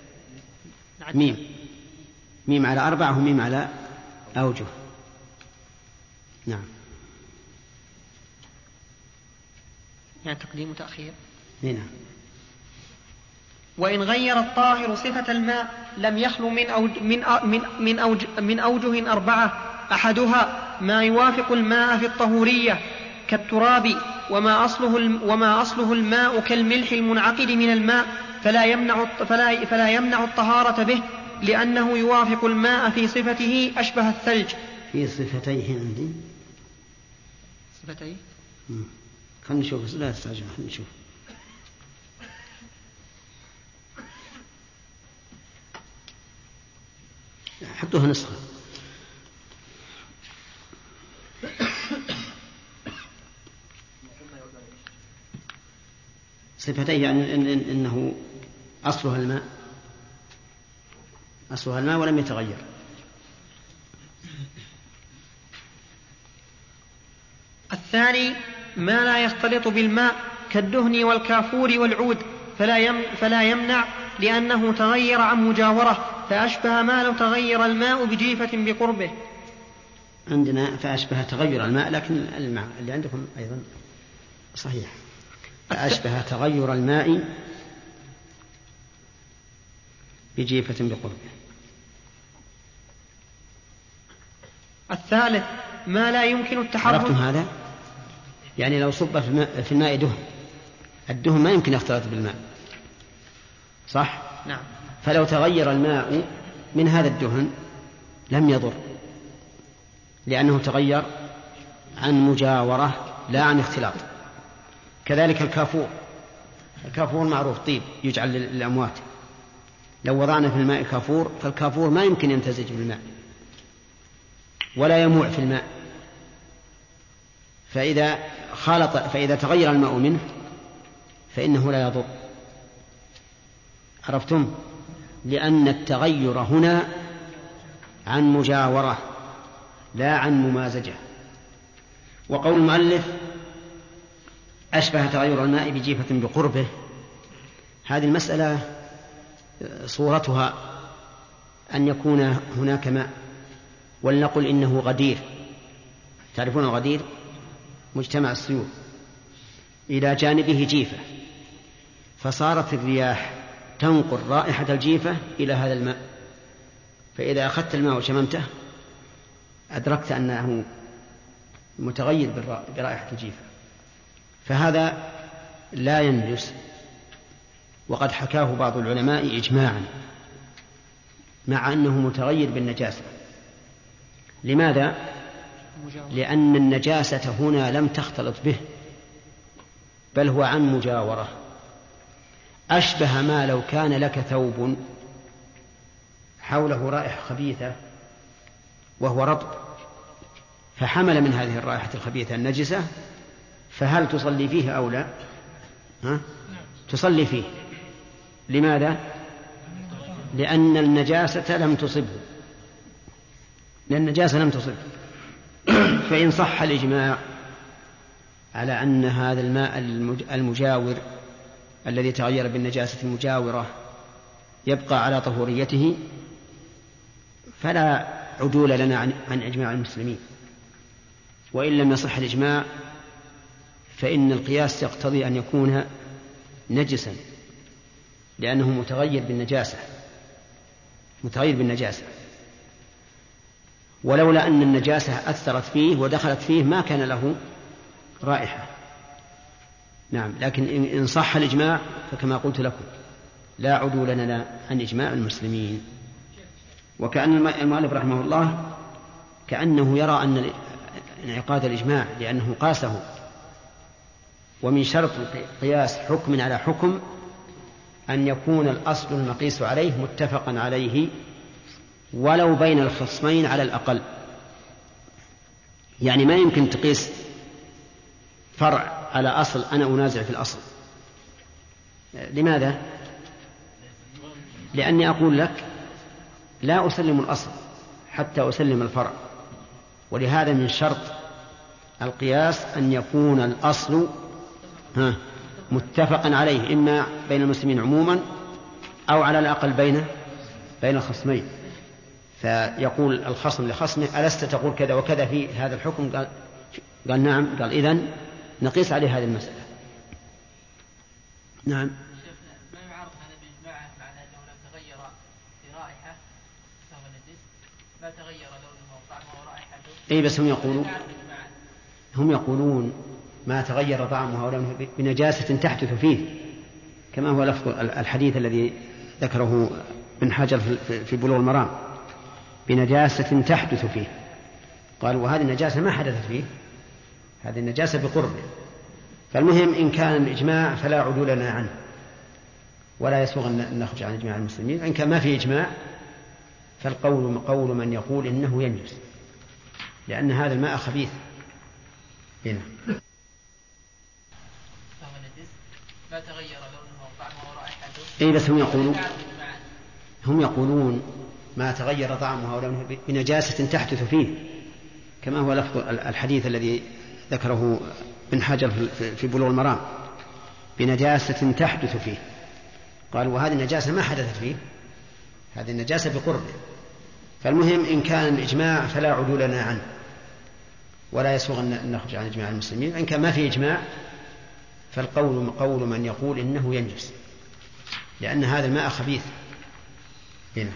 Speaker 3: ميم على 4 وميم على أوجه. نعم.
Speaker 2: يعني تقديم وتأخير.
Speaker 3: نعم.
Speaker 2: وإن غير الطاهر صفة الماء لم يخلو من أوجه 4 أحدها ما يوافق الماء في الطهورية كالتراب، وما أصله الماء كالملح المنعقد من الماء فلا يمنع الطهارة به، لأنه يوافق الماء في صفته أشبه الثلج.
Speaker 3: في صفتيه عندي
Speaker 2: صفتيه.
Speaker 3: خلنا نشوف، لا تستعجل، خلنا نشوف. حطوها نسخة. صفتيه يعني إنه أصلها الماء ولم يتغير.
Speaker 2: الثاني ما لا يختلط بالماء كالدهن والكافور والعود فلا يمنع، لأنه تغير عن مجاورة فأشبه ما لو تغير الماء بجيفة بقربه.
Speaker 3: عندنا فأشبه تغير الماء، لكن الماء اللي عندكم أيضا صحيح. أشبه تغير الماء بجيفة بقربه.
Speaker 2: الثالث ما لا يمكن التحرك.
Speaker 3: عرفتم هذا؟ يعني لو صب في الماء دهن، الدهن ما يمكن يختلط بالماء، صح؟
Speaker 2: نعم.
Speaker 3: فلو تغير الماء من هذا الدهن لم يضر، لأنه تغير عن مجاورة لا عن اختلاط. كذلك الكافور معروف طيب يجعل للأموات، لو وضعنا في الماء كافور فالكافور ما يمكن يمتزج بالماء ولا يموع في الماء، فإذا تغير الماء منه فإنه لا يضر. عرفتم؟ لأن التغير هنا عن مجاورة لا عن ممازجة. وقول المؤلف أشبه تغير الماء بجيفة بقربه، هذه المسألة صورتها أن يكون هناك ماء، ولنقل إنه غدير، تعرفون الغدير مجتمع السيول، إلى جانبه جيفة، فصارت الرياح تنقل رائحة الجيفة إلى هذا الماء، فإذا أخذت الماء وشممته أدركت أنه متغير برائحة الجيفة، فهذا لا ينجس. وقد حكاه بعض العلماء إجماعا مع أنه متغير بالنجاسة. لماذا؟ لأن النجاسة هنا لم تختلط به، بل هو عن مجاورة. أشبه ما لو كان لك ثوب حوله رائحة خبيثة وهو رطب، فحمل من هذه الرائحة الخبيثة النجسة، فهل تصلي فيه أو لا؟ تصلي فيه. لماذا؟ لأن النجاسة لم تصبه، فإن صح الإجماع على أن هذا الماء المجاور الذي تغير بالنجاسة المجاورة يبقى على طهوريته، فلا عدول لنا عن إجماع المسلمين. وإن لم يصح الإجماع فإن القياس يقتضي أن يكون نجسا، لأنه متغير بالنجاسة. ولولا أن النجاسة أثرت فيه ودخلت فيه ما كان له رائحة. نعم، لكن إن صح الإجماع فكما قلت لكم لا عدول لنا عن إجماع المسلمين. وكأن المؤلف رحمه الله كأنه يرى أن انعقاد الإجماع لأنه قاسه، ومن شرط القياس حكم على حكم أن يكون الأصل المقيس عليه متفقا عليه ولو بين الخصمين على الأقل. يعني ما يمكن تقيس فرع على أصل أنا أنازع في الأصل. لماذا؟ لأني أقول لك لا أسلم الأصل حتى أسلم الفرع، ولهذا من شرط القياس أن يكون الأصل متفقا عليه، إما بين المسلمين عموما أو على الأقل بين الخصمين. فيقول الخصم لخصمه ألست تقول كذا وكذا في هذا الحكم؟ قال نعم. قال إذن نقيس عليه هذه المسألة. نعم.
Speaker 4: ما يعارض هذا بالإجماع معنى أنه لم تغير في رائحة فهو نجس، ما تغير لونه وطعمه ورائحته.
Speaker 3: إيه بس هم يقولون ما تغير طعمه ولونه بنجاسة تحدث فيه، كما هو لفظ الحديث الذي ذكره ابن حجر في بلوغ المرام، بنجاسة تحدث فيه. قالوا وهذه النجاسة ما حدثت فيه، هذه النجاسة بقربه. فالمهم إن كان الإجماع فلا عدول لنا عنه، ولا يسوغ أن نخرج عن إجماع المسلمين. إن كان ما في إجماع فالقول قول من يقول إنه ينجس، لأن هذا الماء خبيث. هنا
Speaker 4: ما تغير لونه وطعمه ورائحته.
Speaker 3: إيه بس هم يقولون ما تغير طعمه ولونه بنجاسة تحدث فيه، كما هو لفظ الحديث الذي ذكره ابن حجر في بلوغ المرام، بنجاسة تحدث فيه. قالوا وهذه النجاسة ما حدثت فيه، هذه النجاسة بقربه. فالمهم إن كان الإجماع فلا عدول لنا عنه، ولا يسوغ أن نخرج عن إجماع المسلمين. إن كان ما في إجماع فالقول قول من يقول إنه ينجس، لأن هذا الماء خبيث. هنا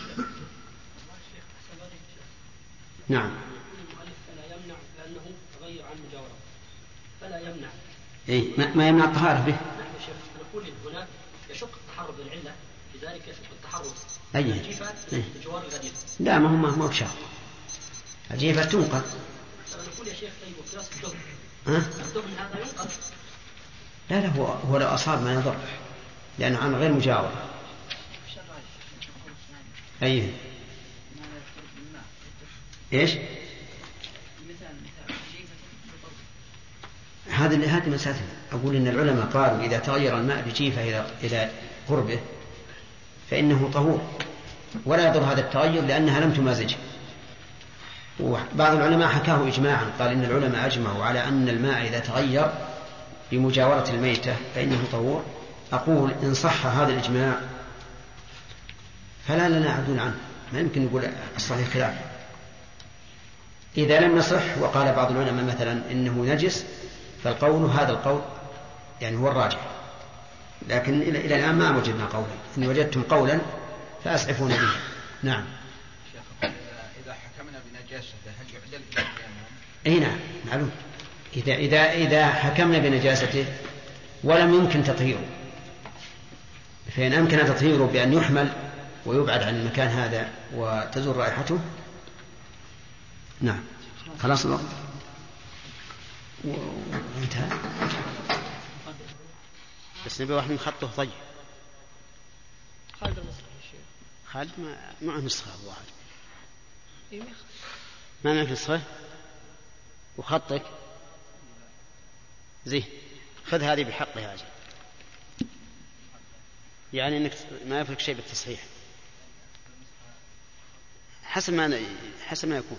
Speaker 3: نعم.
Speaker 6: فلا يمنع لأنه تغير عن مجاورة، فلا يمنع.
Speaker 3: ما يمنع الطهارة به.
Speaker 6: نحن يا شيخ نقول هنا يشق التحرر بالعلة، لذلك يشق التحرر.
Speaker 3: أي
Speaker 6: بجوار الغدير.
Speaker 3: لا، ما هو بشرط. الجيفة تنقل.
Speaker 6: نقول يا شيخ طيب وقياس الدهن. الدهن هذا ينقل.
Speaker 3: لا هو لو أصاب ما يضر، لأنه عن غير مجاورة. أيه إيش؟ هذه مسألة. أقول إن العلماء قالوا إذا تغير الماء بجيفة إلى قربه فإنه طهور، ولا يضر هذا التغير لأنها لم تمازجه. وبعض العلماء حكاه إجماعا، قال إن العلماء أجمعوا على أن الماء إذا تغير بمجاورة الميتة فإنه طهور. أقول إن صح هذا الإجماع فلا لنا عدول عنه، ما يمكن نقول الصحيح خلاف. إذا لم يصح وقال بعض العلماء مثلا إنه نجس، فالقول هذا القول يعني هو الراجح. لكن إلى الآن ما وجدنا قولا. إن وجدتم قولا فأسعفونا به. نعم.
Speaker 7: إذا حكمنا بنجاسته هل يعدل إلى التيمم؟
Speaker 3: أي نعم معلوم. إذا حكمنا بنجاسته ولم يمكن تطهيره، فإن أمكن تطهيره بأن يحمل ويبعد عن المكان هذا وتزول رائحته. نعم. خلاص الوقت وانتهى. بس نبي واحد من خطه طيب.
Speaker 5: خالد المصري الشيخ.
Speaker 3: خالد معه نسخة واحد.
Speaker 5: إيه
Speaker 3: ما معك نسخة وخطك زين، خذ هذه بحقها أجل، يعني إنك ما يفرق شيء بالتصحيح حسب ما يكون.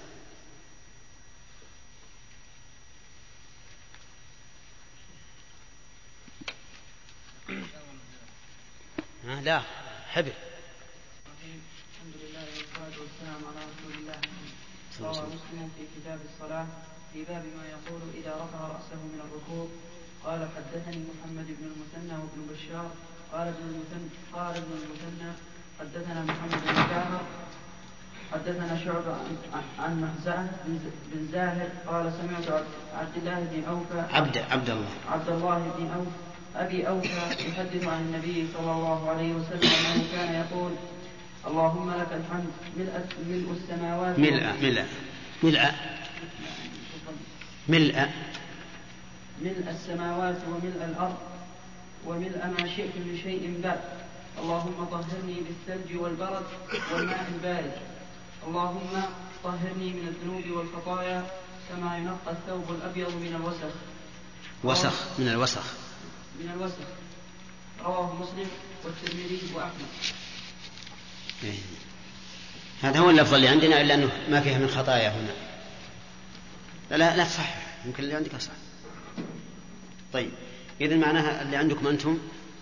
Speaker 3: لا حبل.
Speaker 8: الحمد لله والصلاة والسلام على رسول الله. روى مسلم في كتاب الصلاة في باب ما يقول إذا رفع رأسه من الركوع. قال حدثني محمد بن المثنى وابن بشار قال ابن المثنى حدثنا محمد بن جعفر حدثنا شعبة عن مهزأة بن زاهر قال سمعت عبد الله بن أوفى عبد الله بن أوفى أبي أوفى يحدث عن النبي صلى الله عليه وسلم أنه كان يقول اللهم لك الحمد ملء السماوات ملء السماوات وملء الأرض وملء ما شئت من شيء بعد. اللهم طهرني بالثلج والبرد والماء البارد. اللهم طهرني من الذنوب والخطايا كما ينقى الثوب الأبيض من الوسخ. رواه مسلم والترمذي وأحمد.
Speaker 3: هذا هو اللفظ اللي عندنا، إلا أنه ما فيها من خطايا هنا. لا صح، يمكن اللي عندك صح. طيب إذن معناها اللي عندكم أنتم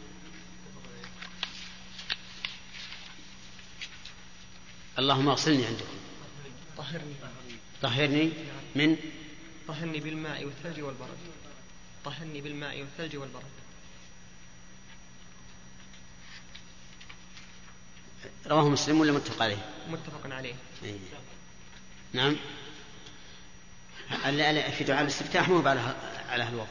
Speaker 3: اللهم اغسلني عندكم طهرني
Speaker 2: بالماء والثلج والبرد. طهرني بالماء والثلج والبرد.
Speaker 3: رواه مسلم ولا متفق عليه؟
Speaker 2: متفق عليه.
Speaker 3: نعم. في دعاء الاستفتاح مو على الوقت.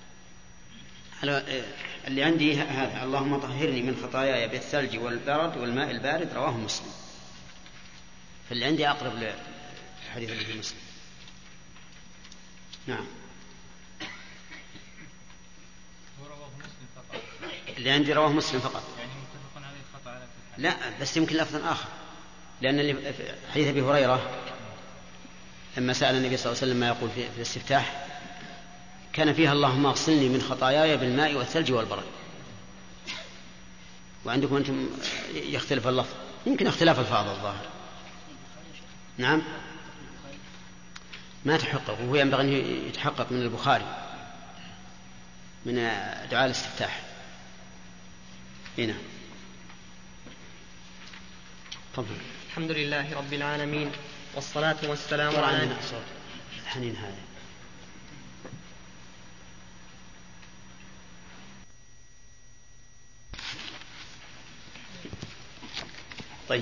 Speaker 3: اللي عندي هذا اللهم طهرني من خطاياي بالثلج والبرد والماء البارد، رواه مسلم. فاللي عندي أقرب للحديث اللي في مسلم. نعم. اللي عندي رواه مسلم فقط.
Speaker 4: يعني متفق عليه خطأ على في
Speaker 3: لا بس يمكن لفظ آخر، لأن اللي في حديث أبي هريرة لما سأل النبي صلى الله عليه وسلم ما يقول في الاستفتاح كان فيها اللهم اغسلني من خطاياي بالماء والثلج والبرد. وعندكم أنتم يختلف اللفظ، يمكن اختلاف الفاظ الظاهر. نعم ما تحقق، وهو ينبغي أن يتحقق من البخاري من دعاء الاستفتاح. هنا طبعا.
Speaker 2: الحمد لله رب العالمين والصلاة والسلام على
Speaker 3: الحنين هذا طيب.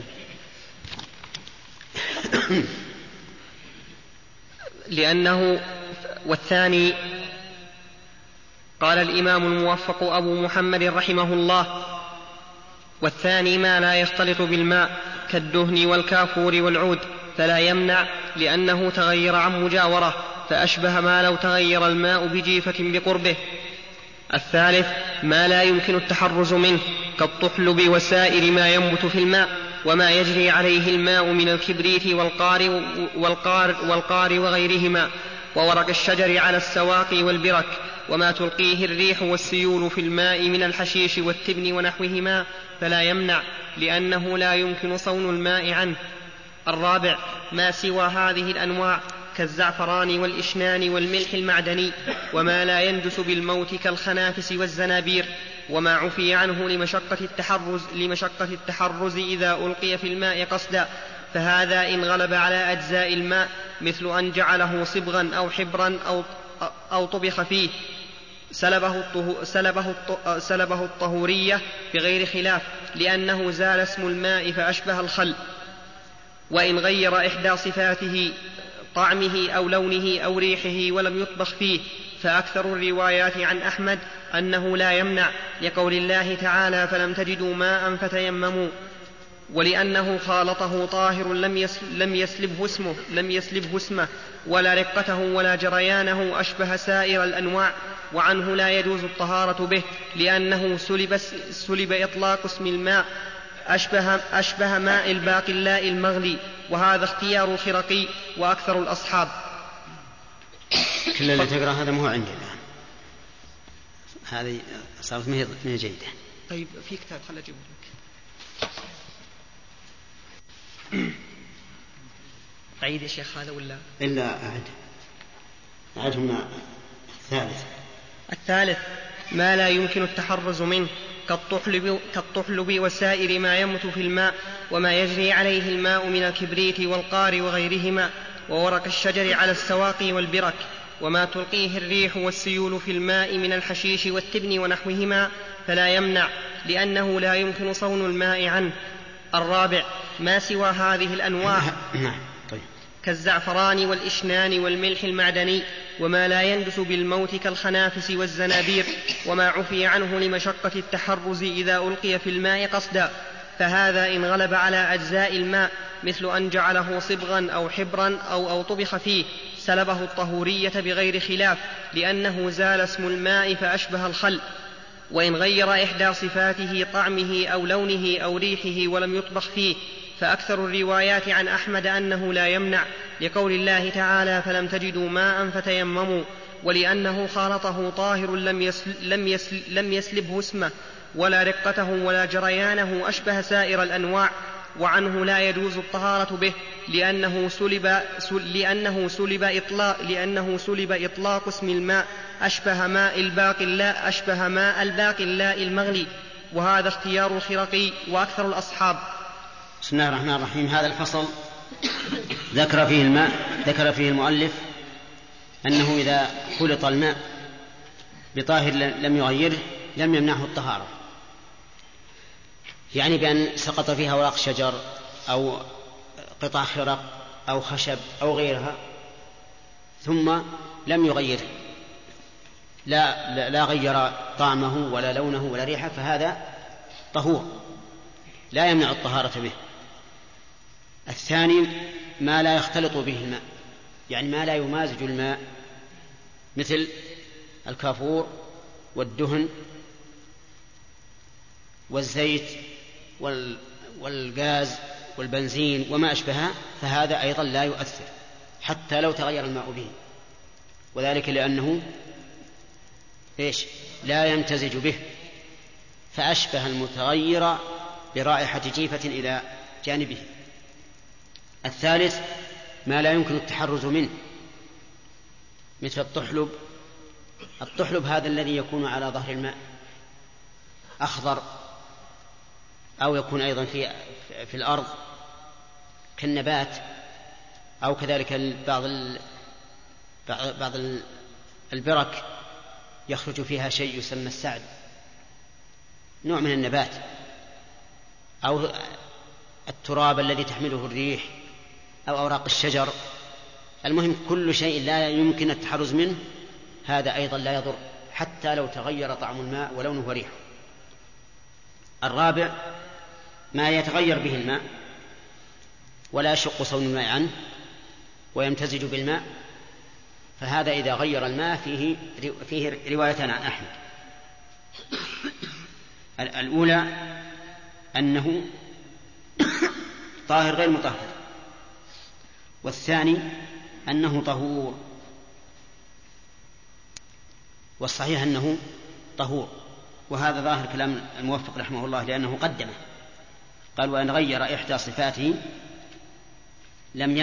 Speaker 2: لأنه والثاني قال الإمام الموفق أبو محمد رحمه الله: والثاني ما لا يختلط بالماء كالدهن والكافور والعود فلا يمنع، لأنه تغير عن مجاورة، فأشبه ما لو تغير الماء بجيفة بقربه. الثالث ما لا يمكن التحرز منه كالطحلب وسائر ما ينبت في الماء وما يجري عليه الماء من الكبريت والقار وغيرهما، وورق الشجر على السواق والبرك، وما تلقيه الريح والسيول في الماء من الحشيش والتبن ونحوهما، فلا يمنع، لأنه لا يمكن صون الماء عنه. الرابع ما سوى هذه الأنواع كالزعفران والإشنان والملح المعدني، وما لا يندس بالموت كالخنافس والزنابير، وما عفي عنه لمشقة التحرز إذا ألقي في الماء قصدا، فهذا إن غلب على أجزاء الماء، مثل أن جعله صبغا أو حبرا أو طبخ فيه، سلبه الطهورية بغير خلاف، لأنه زال اسم الماء فأشبه الخل. وإن غير إحدى صفاته طعمه أو لونه أو ريحه ولم يطبخ فيه، فأكثر الروايات عن أحمد أنه لا يمنع، لقول الله تعالى: فلم تجدوا ماء فتيمموا، ولأنه خالطه طاهر لم يسلبه اسمه ولا رقته ولا جريانه، أشبه سائر الأنواع، وعنه لا يجوز الطهارة به، لأنه سلب إطلاق اسم الماء، أشبه ماء الباقلاء المغلي، وهذا اختيار الخرقي وأكثر الأصحاب.
Speaker 3: كل اللي تقرأ هذا ما هو عندي الآن، هذه صارت من جيدة.
Speaker 2: طيب في كتاب خل أجيبه لك. عيد يا شيخ هذا ولا؟
Speaker 3: إلا أعدهم.
Speaker 2: الثالث ما لا يمكن التحرز منه كالطحلب وسائر ما يمت في الماء، وما يجري عليه الماء من الكبريت والقار وغيرهما، وورق الشجر على السواق والبرك، وما تلقيه الريح والسيول في الماء من الحشيش والتبن ونحوهما، فلا يمنع، لأنه لا يمكن صون الماء عنه. الرابع ما سوى هذه الأنواع كالزعفران والإشنان والملح المعدني، وما لا يندس بالموت كالخنافس والزنابير، وما عفي عنه لمشقة التحرز إذا ألقي في الماء قصدا، فهذا إن غلب على أجزاء الماء، مثل أن جعله صبغا أو حبرا أو طبخ فيه، سلبه الطهورية بغير خلاف، لأنه زال اسم الماء فأشبه الخل. وإن غير إحدى صفاته طعمه أو لونه أو ريحه ولم يطبخ فيه، فأكثر الروايات عن أحمد أنه لا يمنع، لقول الله تعالى: فلم تجدوا ماء فتيمموا، ولأنه خالطه طاهر لم يسلبه اسمه ولا رقته ولا جريانه، أشبه سائر الأنواع، وعنه لا يجوز الطهارة به، لأنه سلب إطلاق اسم الماء، أشبه ماء الباقلاء المغلي، وهذا اختيار الخرقي وأكثر الأصحاب.
Speaker 3: بسم الله الرحمن الرحيم. هذا الفصل ذكر فيه المؤلف أنه إذا خلط الماء بطاهر لم يغيره لم يمنعه الطهارة، يعني بأن سقط فيها ورق شجر أو قطع خرق أو خشب أو غيرها ثم لم يغيره، لا غير طعمه ولا لونه ولا ريحه، فهذا طهور لا يمنع الطهارة به. الثاني ما لا يختلط به الماء، يعني ما لا يمازج الماء، مثل الكافور والدهن والزيت والغاز والبنزين وما أشبهها، فهذا أيضا لا يؤثر حتى لو تغير الماء به، وذلك لأنه لا يمتزج به، فأشبه المتغير برائحة جيفة إلى جانبه. الثالث ما لا يمكن التحرز منه، مثل الطحلب هذا الذي يكون على ظهر الماء أخضر، أو يكون أيضا في الأرض كالنبات، أو كذلك بعض البرك يخرج فيها شيء يسمى السعد، نوع من النبات، التراب الذي تحمله الريح أو أوراق الشجر، المهم كل شيء لا يمكن التحرز منه هذا أيضا لا يضر حتى لو تغير طعم الماء ولونه وريحه. الرابع ما يتغير به الماء ولا يشق صون الماء عنه ويمتزج بالماء، فهذا إذا غير الماء فيه روايتان عن أحمد. الأولى أنه طاهر غير مطهر، والثاني أنه طهور، والصحيح أنه طهور، وهذا ظاهر كلام الموفق رحمه الله لأنه قدمه، قال وإن غير إحدى صفاته لم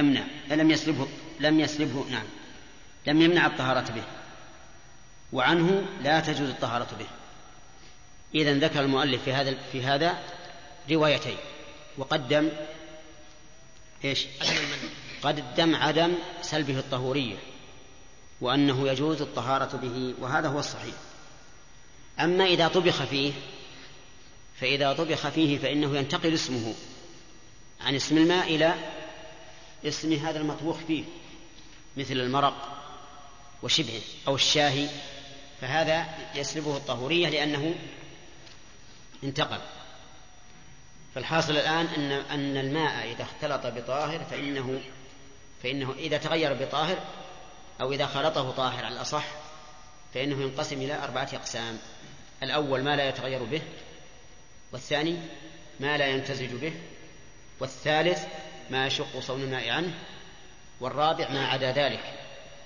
Speaker 3: يمنع الطهارة به، وعنه لا تجوز الطهارة به. إذن ذكر المؤلف في هذا روايتين، وقدم إيش؟ قدم عدم سلبه الطهورية، وأنه يجوز الطهارة به، وهذا هو الصحيح. أما إذا طبخ فيه فإذا طبخ فيه فإنه ينتقل اسمه عن اسم الماء إلى اسم هذا المطبوخ فيه، مثل المرق وشبهه أو الشاهي، فهذا يسلبه الطهورية لأنه انتقل. فالحاصل الآن أن الماء إذا اختلط بطاهر فإنه إذا تغير بطاهر أو إذا خلطه طاهر على الأصح فإنه ينقسم إلى 4 أقسام: الأول ما لا يتغير به، والثاني ما لا يمتزج به، والثالث ما يشق صون الماء عنه، والرابع ما عدا ذلك.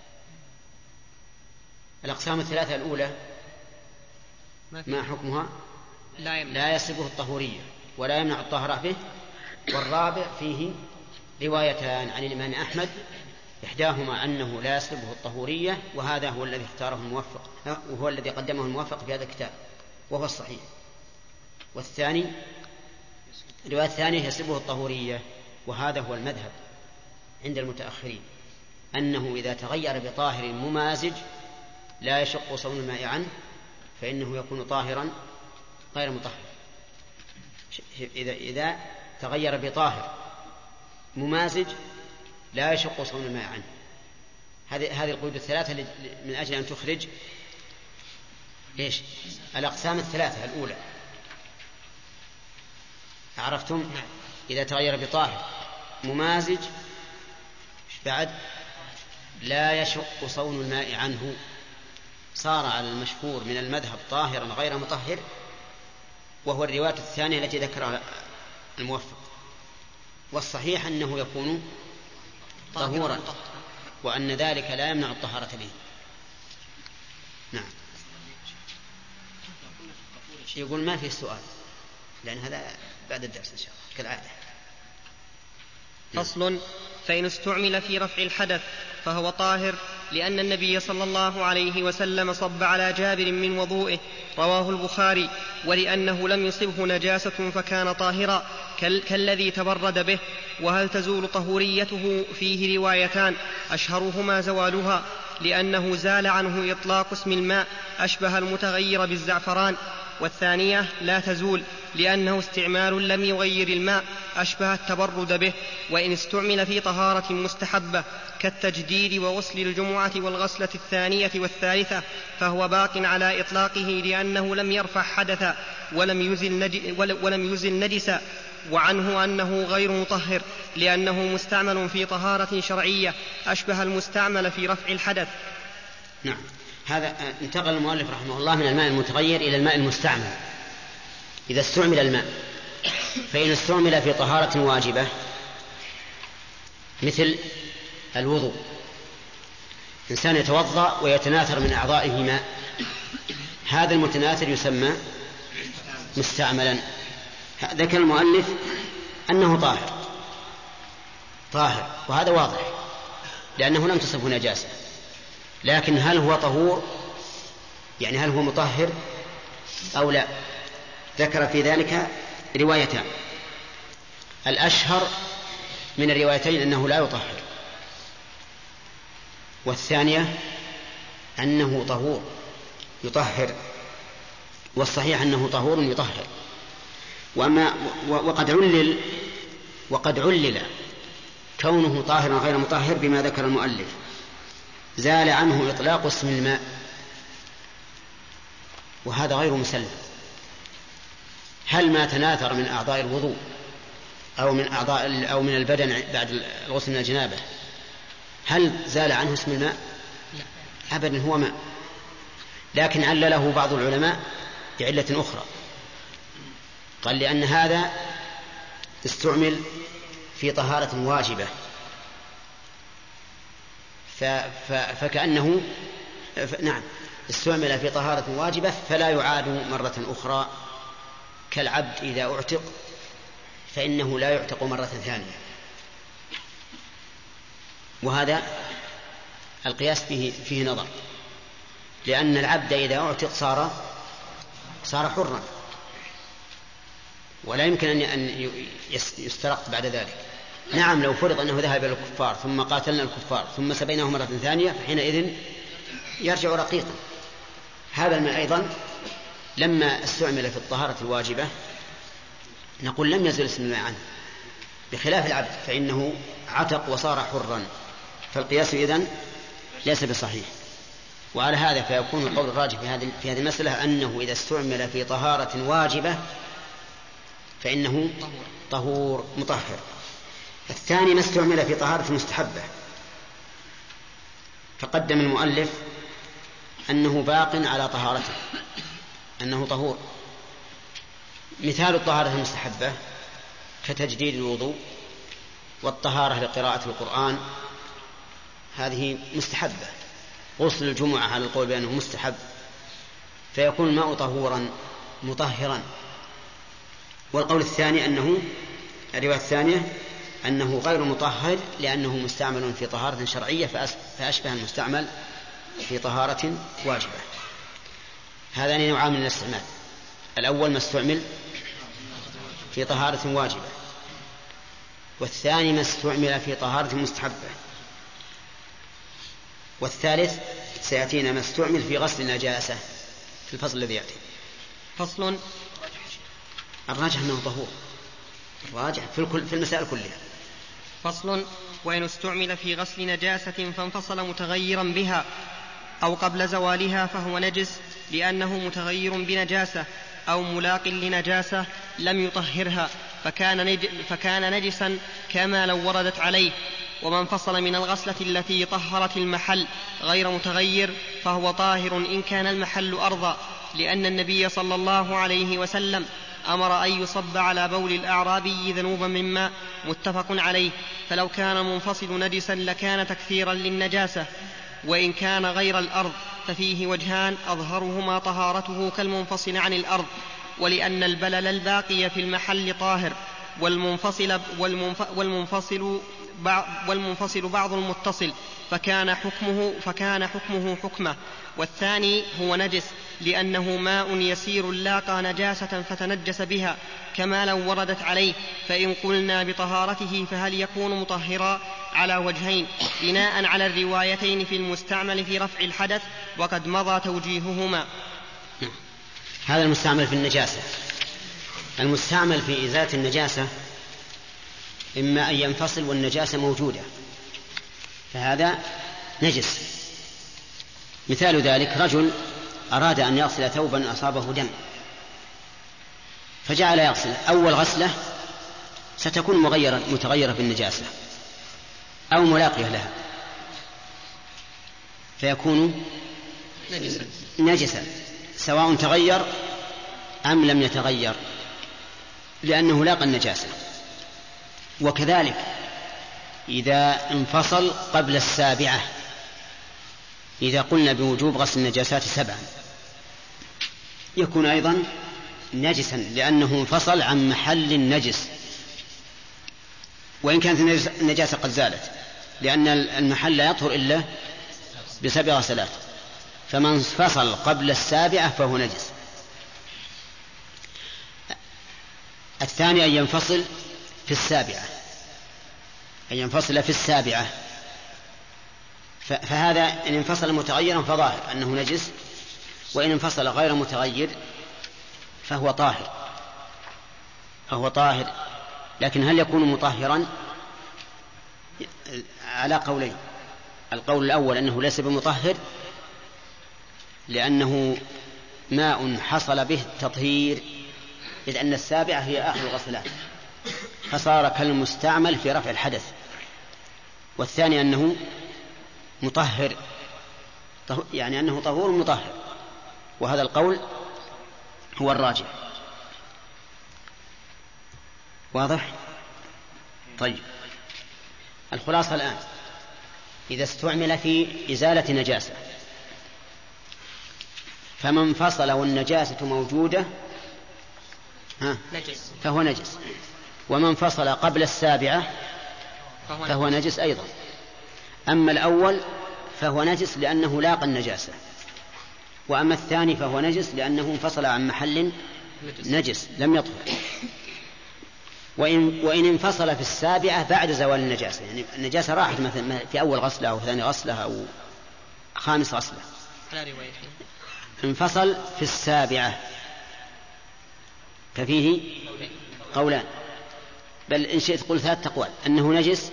Speaker 3: الأقسام الثلاثة الأولى ما حكمها؟ لا يسلبه الطهورية ولا يمنع الطهارة به. والرابع فيه روايتان عن الإمام أحمد، إحداهما أنه لا يسلبه الطهورية، وهذا هو الذي اختاره الموفق وهو الذي قدمه الموفق في هذا الكتاب وهو الصحيح. والثاني الرواية الثانية يسلبه الطهورية، وهذا هو المذهب عند المتأخرين، أنه إذا تغير بطاهر ممازج لا يشق صون الماء عنه فإنه يكون طاهرا غير مطهر. إذا تغير بطاهر ممازج لا يشق صون الماء عنه. هذه القيود الثلاثة من أجل أن تخرج إيش؟ الأقسام الثلاثة الأولى. عرفتم؟ إذا تغير بطاهر ممازج بعد لا يشق صون الماء عنه، صار على المشهور من المذهب طاهرا غير مطهر، وهو الرواية الثانية التي ذكرها الموفق. والصحيح أنه يكون طهورا، وأن ذلك لا يمنع الطهارة به. نعم. يقول ما في سؤال، لأن هذا بعد الدرس إن شاء الله كالعادة.
Speaker 2: فصل: فإن استعمل في رفع الحدث فهو طاهر، لأن النبي صلى الله عليه وسلم صب على جابر من وضوئه، رواه البخاري، ولأنه لم يصبه نجاسة فكان طاهرا كالذي تبرد به. وهل تزول طهوريته؟ فيه روايتان، أشهرهما زوالها، لأنه زال عنه إطلاق اسم الماء أشبه المتغير بالزعفران، والثانية لا تزول لأنه استعمال لم يغير الماء أشبه التبرد به. وإن استعمل في طهارة مستحبة كالتجديد وغسل الجمعة والغسلة الثانية والثالثة فهو باق على إطلاقه، لأنه لم يرفع حدثا ولم يزل نجسا. وعنه أنه غير مطهر لأنه مستعمل في طهارة شرعية أشبه المستعمل في رفع الحدث.
Speaker 3: نعم. هذا انتقل المؤلف رحمه الله من الماء المتغير إلى الماء المستعمل. إذا استعمل الماء، فإن استعمل في طهارة واجبة مثل الوضوء، إنسان يتوضأ ويتناثر من أعضائه ماء، هذا المتناثر يسمى مستعملا. ذكر المؤلف أنه طاهر، وهذا واضح لأنه لم تصبه نجاسة، لكن هل هو طهور؟ يعني هل هو مطهر أو لا؟ ذكر في ذلك روايتان، الأشهر من الروايتين أنه لا يطهر، والثانية أنه طهور يطهر، والصحيح أنه طهور يطهر. وقد علل وقد علل كونه طاهرا غير مطهر بما ذكر المؤلف. زال عنه إطلاق اسم الماء، وهذا غير مسلم. هل ما تناثر من أعضاء الوضوء أو من البدن بعد الغسل من الجنابة هل زال عنه اسم الماء؟ أبدا، هو ماء، لكن علله بعض العلماء بعلة أخرى. قال لأن هذا استعمل في طهارة واجبة، فكأنه نعم استعمل في طهارة واجبة فلا يعاد مرة أخرى، كالعبد إذا أعتق فإنه لا يعتق مرة ثانية. وهذا القياس فيه نظر، لأن العبد إذا أعتق صار حرا، ولا يمكن أن يسترق بعد ذلك. نعم، لو فرض أنه ذهب إلى الكفار ثم قاتلنا الكفار ثم سبيناه مرة ثانية فحينئذ يرجع رقيقا. هذا الماء أيضا لما استعمل في الطهارة الواجبة نقول لم يزل اسم الماء عنه، بخلاف العبد فإنه عتق وصار حرا، فالقياس إذن ليس بصحيح. وعلى هذا فيكون القول الراجح في هذه المسألة أنه إذا استعمل في طهارة واجبة فإنه طهور مطهر. الثاني ما استعمل في طهارة مستحبة، فقدم المؤلف أنه باق على طهارته، أنه طهور. مثال الطهارة المستحبة كتجديد الوضوء والطهارة لقراءة القرآن، هذه مستحبة. غسل الجمعة على القول بأنه مستحب، فيكون الماء طهورا مطهرا. والقول الثاني الرواية الثانية أنه غير مطهر لأنه مستعمل في طهارة شرعية فأشبه المستعمل في طهارة واجبة. هذان نوعان من الاستعمال: الأول ما استعمل في طهارة واجبة، والثاني ما استعمل في طهارة مستحبة، والثالث سيأتينا ما استعمل في غسل النجاسة في الفصل الذي يأتي.
Speaker 2: فصل.
Speaker 3: الراجح أنه طهور، الراجح في المسائل كلها.
Speaker 2: فصل. وإن استعمل في غسل نجاسة فانفصل متغيرا بها أو قبل زوالها فهو نجس لأنه متغير بنجاسة أو ملاق لنجاسة لم يطهرها فكان نجسا كما لو وردت عليه. ومن فصل من الغسلة التي طهرت المحل غير متغير فهو طاهر إن كان المحل أرضى، لأن النبي صلى الله عليه وسلم أمر أن يصب على بول الأعرابي ذنوبا من ماء، متفق عليه. فلو كان منفصل نجسا لكان تكثيرا للنجاسة. وإن كان غير الأرض ففيه وجهان أظهرهما طهارته كالمنفصل عن الأرض، ولأن البلل الباقي في المحل طاهر، والمنفصل بعض المتصل فكان حكمه حكمه. والثاني هو نجس لأنه ماء يسير لاقى نجاسة فتنجس بها كما لو وردت عليه. فإن قلنا بطهارته فهل يكون مطهرا؟ على وجهين بناء على الروايتين في المستعمل في رفع الحدث وقد مضى توجيههما.
Speaker 3: هذا المستعمل في النجاسة. المستعمل في إزالة النجاسة إما أن ينفصل والنجاسة موجودة، فهذا نجس. مثال ذلك رجل أراد أن يغسل ثوبا أصابه دم فجعل يغسل، أول غسلة ستكون متغيرة بالنجاسة أو ملاقية لها فيكون نجسا سواء تغير أم لم يتغير لأنه لاقى النجاسة. وكذلك إذا انفصل قبل السابعة، إذا قلنا بوجوب غسل النجاسات 7 يكون أيضا نجسا لأنه انفصل عن محل النجس، وإن كانت النجاسة قد زالت، لأن المحل لا يطهر إلا ب7 غسلات، فمن انفصل قبل السابعة فهو نجس. الثاني أن ينفصل في السابعة، أن ينفصل في السابعة، فهذا إن انفصل متغيرا فظاهر أنه نجس، وإن انفصل غير متغير فهو طاهر لكن هل يكون مطهرا؟ على قولين. القول الأول أنه ليس بمطهر لأنه ماء حصل به التطهير، إذ أن السابعة هي آخر الغسلات فصار كالمستعمل في رفع الحدث. والثاني أنه مطهر، يعني أنه طهور مطهر، وهذا القول هو الراجح. واضح؟ طيب، الخلاصة الآن: إذا استعمل في إزالة نجاسة فما انفصل والنجاسة موجودة فهو نجس، ومن انفصل قبل السابعة فهو نجس أيضا. أما الأول فهو نجس لأنه لاقى النجاسة، وأما الثاني فهو نجس لأنه انفصل عن محل نجس لم يطهر. وإن انفصل في السابعة بعد زوال النجاسة، يعني النجاسة راحت مثلا في أول غسلة أو ثاني غسلة أو خامس غسلة، انفصل في السابعة ففيه قولان، بل إن شئت قل 3 أقوال: أنه نجس،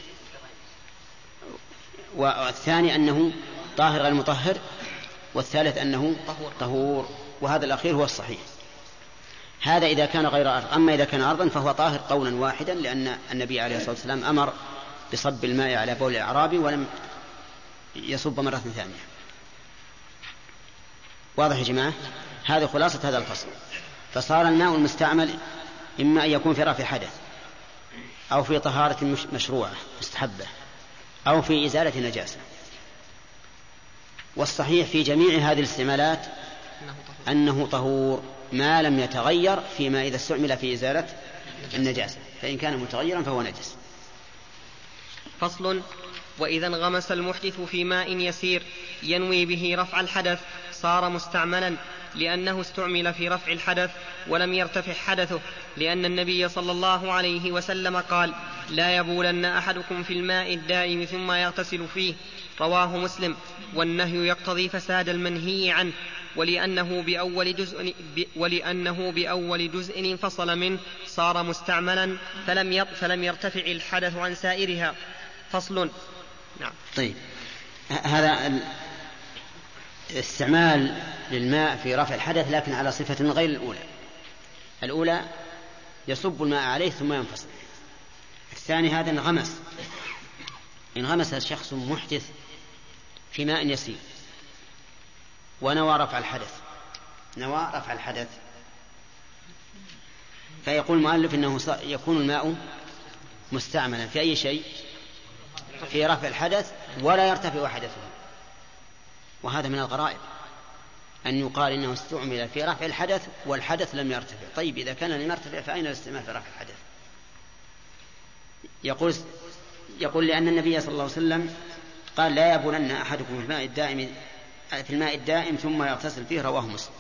Speaker 3: والثاني أنه طاهر غير مطهر، والثالث أنه طهور، وهذا الأخير هو الصحيح. هذا إذا كان غير أرض. أما إذا كان أرضا فهو طاهر قولا واحدا، لأن النبي عليه الصلاة والسلام أمر بصب الماء على بول الأعرابي ولم يصب مرة ثانية. واضح يا جماعة؟ هذه خلاصة هذا الفصل. فصار الماء المستعمل إما أن يكون في رفع حدث، أو في طهارة مشروعة مستحبة، أو في إزالة نجاسة. والصحيح في جميع هذه الاستعمالات أنه طهور ما لم يتغير، فيما إذا استعمل في إزالة النجاسة، فإن كان متغيرا فهو نجس.
Speaker 2: فصل: وإذا انغمس المحدث في ماء يسير ينوي به رفع الحدث صار مستعملا، لأنه استعمل في رفع الحدث ولم يرتفع حدثه، لأن النبي صلى الله عليه وسلم قال: لا يبولن أحدكم في الماء الدائم ثم يغتسل فيه، رواه مسلم. والنهي يقتضي فساد المنهي عنه، ولأنه بأول جزء انفصل منه صار مستعملا فلم يرتفع الحدث عن سائرها. فصل. نعم.
Speaker 3: طيب، هذا استعمال للماء في رفع الحدث لكن على صفة غير الأولى. الأولى يصب الماء عليه ثم ينفصل. الثاني هذا انغمس شخص محدث في ماء يسير ونوى رفع الحدث، فيقول المؤلف إنه يكون الماء مستعملا في أي شيء؟ في رفع الحدث ولا يرتفع حدثه. وهذا من الغرائب أن يقال إنه استعمل في رفع الحدث والحدث لم يرتفع. طيب، إذا كان لم يرتفع فأين الاستعمال في رفع الحدث؟ يقول لأن النبي صلى الله عليه وسلم قال: لا يبولن أحدكم في الماء الدائم ثم يغتسل فيه، رواه مسلم.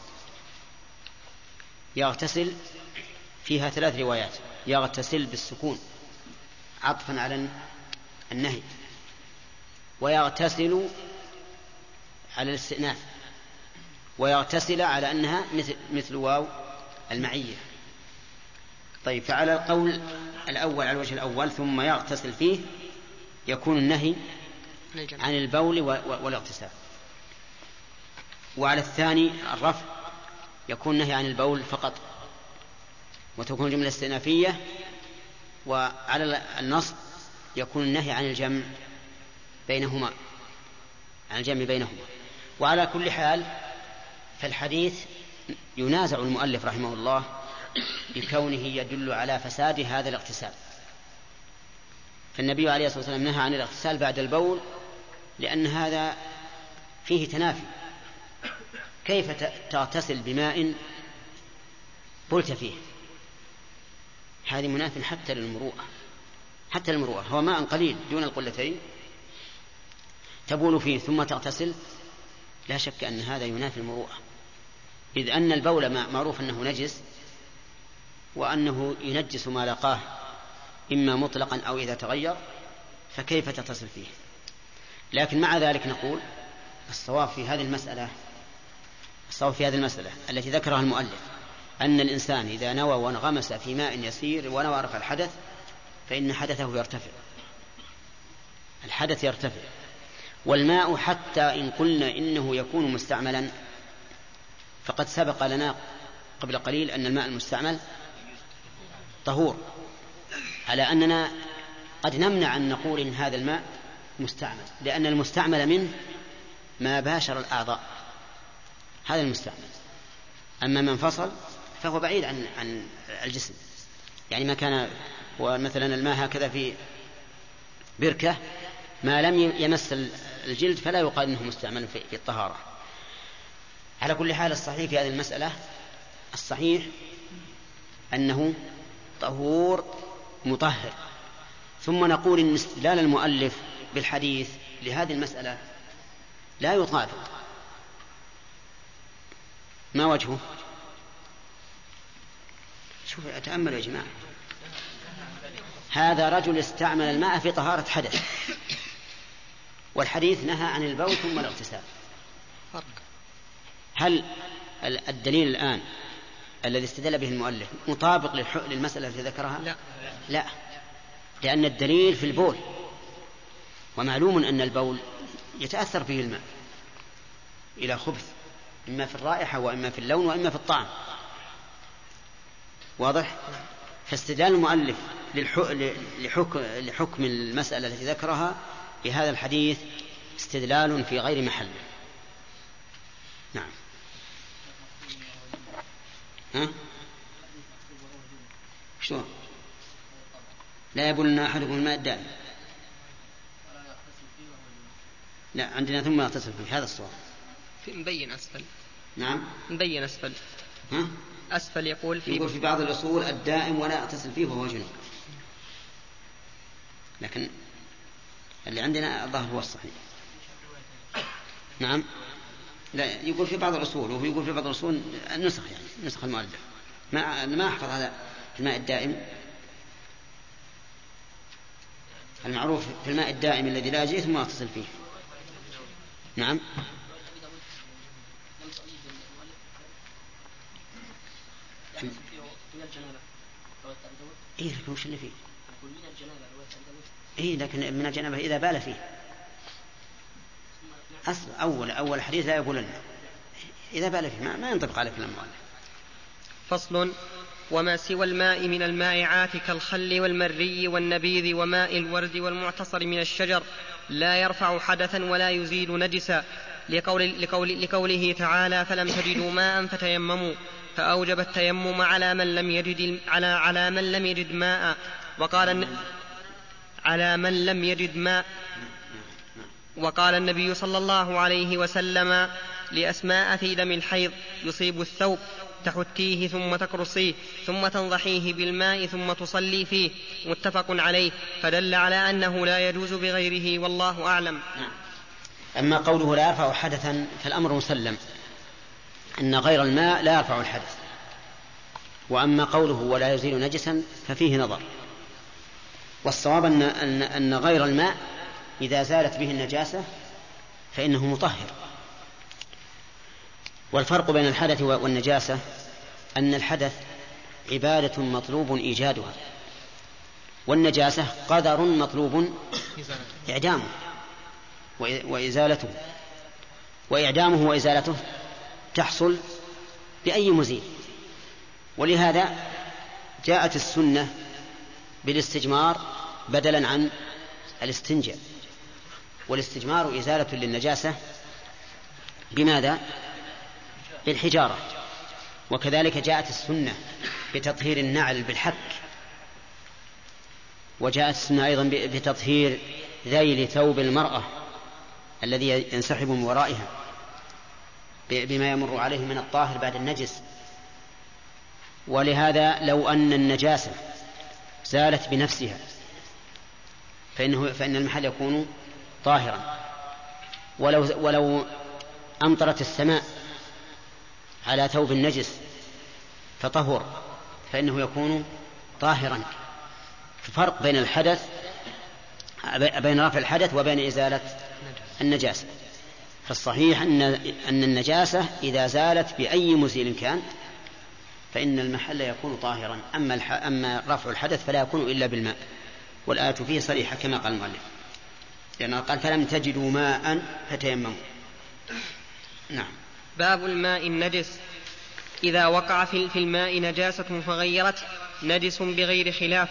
Speaker 3: يغتسل فيها 3 روايات: يغتسل بالسكون عطفا على النهي، ويغتسل على الاستئناف، ويغتسل على أنها مثل واو المعية. طيب، فعلى القول الأول، على الوجه الأول، ثم يغتسل فيه، يكون النهي عن البول والاغتسال. وعلى الثاني الرفع يكون النهي عن البول فقط، وتكون الجملة استئنافية. وعلى النصب يكون النهي عن الجمع بينهما. وعلى كل حال فالحديث ينازع المؤلف رحمه الله بكونه يدل على فساد هذا الاغتسال. فالنبي عليه الصلاة والسلام نهى عن الاغتسال بعد البول لأن هذا فيه تنافي. كيف تغتسل بماء بلت فيه؟ هذه مناف حتى للمروءة. هو ماء قليل دون القلتين تبول فيه ثم تغتسل، لا شك أن هذا ينافي المروءة، إذ أن البول معروف أنه نجس، وأنه ينجس ما لقاه إما مطلقا أو إذا تغير، فكيف تغتسل فيه؟ لكن مع ذلك نقول الصواب في هذه المسألة التي ذكرها المؤلف أن الإنسان إذا نوى وانغمس في ماء يسير ونوى رفع الحدث فإن حدثه يرتفع، الحدث يرتفع. والماء حتى إن قلنا إنه يكون مستعملا فقد سبق لنا قبل قليل أن الماء المستعمل طهور، على أننا قد نمنع أن نقول إن هذا الماء مستعمل، لأن المستعمل منه ما باشر الأعضاء، هذا المستعمل. أما من فصل فهو بعيد عن الجسم، يعني ما كان ومثلا الماء هكذا في بركة ما لم يمس الجلد فلا يقال إنه مستعمل في الطهارة. على كل حال الصحيح في هذه المسألة، الصحيح أنه طهور مطهر. ثم نقول إن استدلال المؤلف بالحديث لهذه المسألة لا يطابق. ما وجهه؟ شوف أتأملوا يا جماعة، هذا رجل استعمل الماء في طهارة حدث، والحديث نهى عن البول ثم الاغتسال. هل الدليل الآن الذي استدل به المؤلف مطابق للمسألة التي ذكرها؟ لا، لأن الدليل في البول، ومعلوم أن البول يتأثر فيه الماء إلى خبث، إما في الرائحة وإما في اللون وإما في الطعم. واضح؟ فاستدلال المؤلف لحكم المسألة التي ذكرها بهذا الحديث استدلال في غير محله. نعم. ها؟ شلون؟ لا يبولنا أحدكم الماء الدائم. لا، عندنا ثم يغتسل فيه، هذا الصواب.
Speaker 2: مبين أسفل.
Speaker 3: نعم،
Speaker 2: مبين أسفل.
Speaker 3: ها؟
Speaker 2: أسفل يقول
Speaker 3: في بعض الأصول الدائم ولا يغتسل فيه وهو جنوب، لكن اللي عندنا الظاهر هو الصحيح. نعم، لا يقول في بعض الأصول، وهو يقول في بعض الأصول النسخ، يعني نسخ المؤلف ما أحفظ هذا الماء الدائم. المعروف في الماء الدائم الذي لا يجري ثم يغتسل فيه. نعم. إيه لكن وش اللي فيه؟ إيه لكن من الجنابة إذا بال فيه أول حديث لا يقول لنا إذا بال فيه ما ينطبق على كلام المؤلف.
Speaker 2: فصل: وما سوى الماء من المائعات كالخل والمري والنبيذ وماء الورد والمعتصر من الشجر لا يرفع حدثا ولا يزيل نجسا، لقوله تعالى: فلم تجدوا ماء فتيمموا، فأوجب التيمم على من لم يجد ماء، وقال النبي صلى الله عليه وسلم لأسماء في دم الحيض: يصيب الثوب تحتيه ثم تكرصيه ثم تنضحيه بالماء ثم تصلي فيه، متفق عليه، فدل على أنه لا يجوز بغيره، والله أعلم.
Speaker 3: أما قوله لا يرفع حدثا فالأمر مسلم أن غير الماء لا يرفع الحدث، وأما قوله ولا يزيل نجسا ففيه نظر، والصواب أن غير الماء إذا زالت به النجاسة فإنه مطهر. والفرق بين الحدث والنجاسة أن الحدث عبادة مطلوب إيجادها، والنجاسة قدر مطلوب إعدامه وإزالته، وإعدامه وإزالته تحصل بأي مزيل. ولهذا جاءت السنة بالاستجمار بدلا عن الاستنجاء، والاستجمار إزالة للنجاسة بماذا؟ بالحجارة. وكذلك جاءت السنة بتطهير النعل بالحك، وجاءت السنة أيضا بتطهير ذيل ثوب المرأة الذي ينسحب من ورائها بما يمر عليه من الطاهر بعد النجس. ولهذا لو أن النجاسة زالت بنفسها فإن المحل يكون طاهرا، ولو أمطرت السماء على ثوب النجس فطهر فإنه يكون طاهرا. فرق بين الحدث، بين رفع الحدث وبين إزالة النجاسة. فالصحيح أن النجاسة إذا زالت بأي مزيل كان فإن المحل يكون طاهرا. أما رفع الحدث فلا يكون إلا بالماء، والآية فيه صريحة كما قال المؤلف، لأنه قال فلم تجدوا ماء فتيمموا. نعم.
Speaker 2: باب الماء النجس. إذا وقع في الماء نجاسة فغيرت نجس بغير خلاف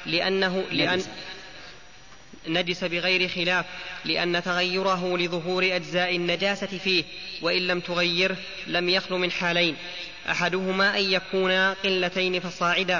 Speaker 2: نجس بغير خلاف لأن تغيره لظهور أجزاء النجاسة فيه، وإن لم تغيره لم يخل من حالين: أحدهما أن يكون قلتين فصاعدا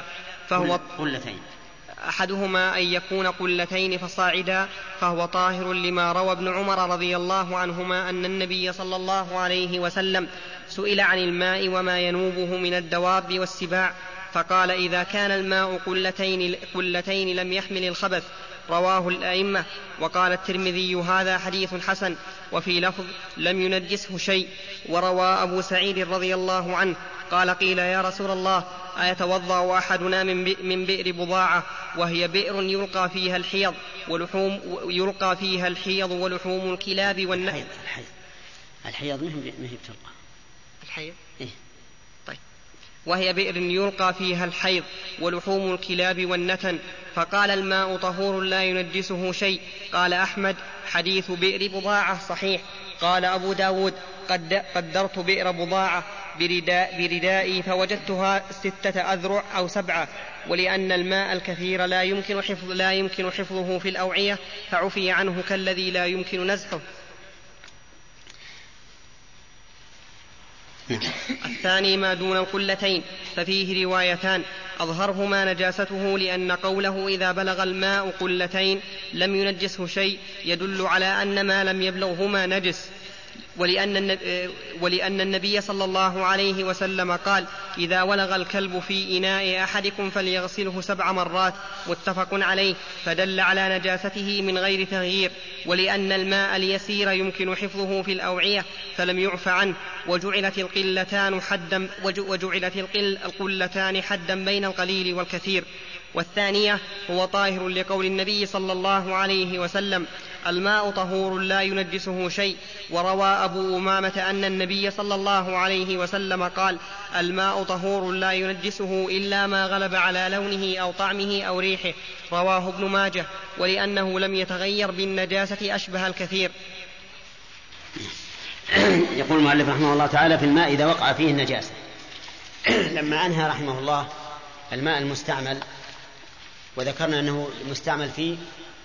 Speaker 2: فهو طاهر، لما روى ابن عمر رضي الله عنهما أن النبي صلى الله عليه وسلم سئل عن الماء وما ينوبه من الدواب والسباع فقال: إذا كان الماء قلتين لم يحمل الخبث. رواه الأئمة. وقال الترمذي: هذا حديث حسن. وفي لفظ: لم ينجسه شيء. وروى أبو سعيد رضي الله عنه قال: قيل يا رسول الله، أيتوضأ أحدنا من بئر بضاعة وهي بئر يلقى فيها الحيض ولحوم الكلاب والنحل.
Speaker 3: الحيض مهي بتلقى
Speaker 2: الحيض إيه؟ طيب. وهي بئر يلقى فيها الحيض ولحوم الكلاب والنتن، فقال: الماء طهور لا ينجسه شيء. قال أحمد: حديث بئر بضاعة صحيح. قال أبو داود: قدرت بئر بضاعة بردائي فوجدتها 6 أذرع أو 7، ولأن الماء الكثير لا يمكن حفظه في الأوعية فعفي عنه كالذي لا يمكن نزحه. الثاني ما دون القلتين، ففيه روايتان: أظهرهما نجاسته، لأن قوله إذا بلغ الماء قلتين لم ينجسه شيء يدل على أن ما لم يبلغهما نجس، ولأن النبي صلى الله عليه وسلم قال: إذا ولغ الكلب في إناء أحدكم فليغسله 7 مرات، متفق عليه، فدل على نجاسته من غير تغيير. ولأن الماء اليسير يمكن حفظه في الأوعية فلم يعف عنه، وجعلت القلتان حدا بين القليل والكثير. والثانية هو طاهر لقول النبي صلى الله عليه وسلم: الماء طهور لا ينجسه شيء. وروى أبو أمامة أن النبي صلى الله عليه وسلم قال: الماء طهور لا ينجسه إلا ما غلب على لونه أو طعمه أو ريحه. رواه ابن ماجه. ولأنه لم يتغير بالنجاسة أشبه الكثير.
Speaker 3: يقول المؤلف رحمه الله تعالى: في الماء إذا وقع فيه النجاسة. لما أنهى رحمه الله الماء المستعمل، وذكرنا أنه مستعمل فيه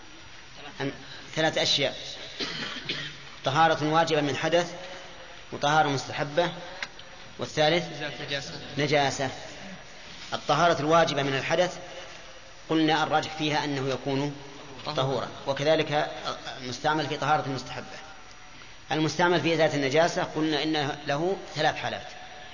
Speaker 3: 3 أشياء: طهارة واجبة من حدث، وطهارة مستحبة، والثالث نجاسة. الطهارة الواجبة من الحدث قلنا الراجح فيها أنه يكون طهورا، وكذلك المستعمل في طهارة المستحبة. المستعمل في إزالة النجاسة قلنا إن له 3 حالات: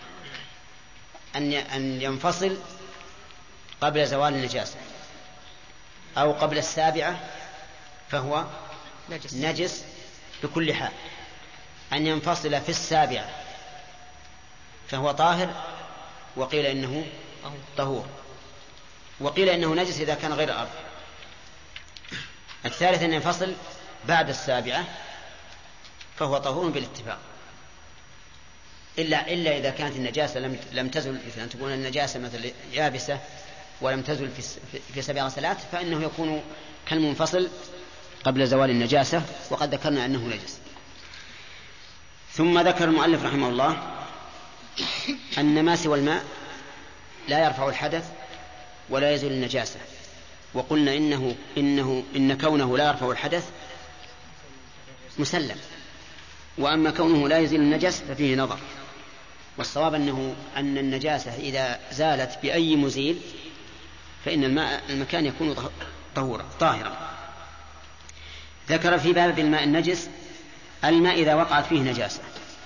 Speaker 3: أن ينفصل قبل زوال النجاسة، أو قبل 7 فهو نجس بكل حال، أن ينفصل في 7 فهو طاهر، وقيل إنه طهور، وقيل إنه نجس إذا كان غير الأرض. الثالث أن ينفصل بعد 7 فهو طهور بالاتفاق، إلا إذا كانت النجاسة لم تزل، إذا تكون النجاسة مثل يابسة ولم تزل في 7 غسلات فإنه يكون كالمنفصل قبل زوال النجاسة، وقد ذكرنا أنه نجس. ثم ذكر المؤلف رحمه الله أن ما سوى الماء لا يرفع الحدث ولا يزول النجاسة، وقلنا إن كونه لا يرفع الحدث مسلم، وأما كونه لا يزيل النجس ففيه نظر. والصواب أن النجاسة إذا زالت بأي مزيل فإن المكان يكون طاهرا. ذكر في باب الماء النجس: الماء إذا وقعت فيه نجاسة،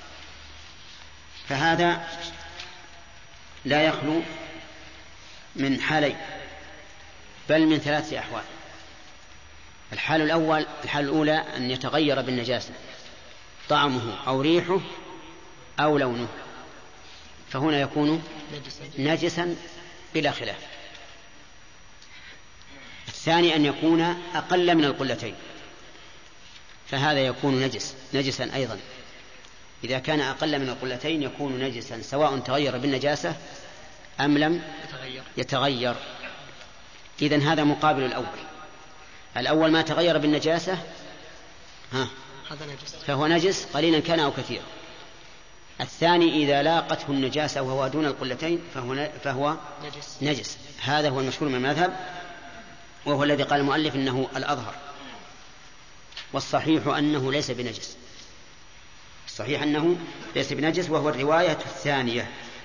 Speaker 3: فهذا لا يخلو من حالين، بل من 3 أحوال. الحالة الأولى أن يتغير بالنجاسة طعمه أو ريحه أو لونه، فهنا يكون نجسا بلا خلاف. الثاني أن يكون أقل من القلتين، فهذا يكون نجسا أيضا. إذا كان أقل من القلتين يكون نجسا، سواء تغير بالنجاسة أم لم يتغير. إذن هذا مقابل الأول ما تغير بالنجاسة فهو نجس قليلا كان أو كثيرا. الثاني إذا لاقته النجاسة وهو دون القلتين فهو نجس. هذا هو المشهور من المذهب، وهو الذي قال المؤلف إنه الأظهر. والصحيح أنه ليس بنجس، الصحيح أنه ليس بنجس، وهو الرواية الثانية.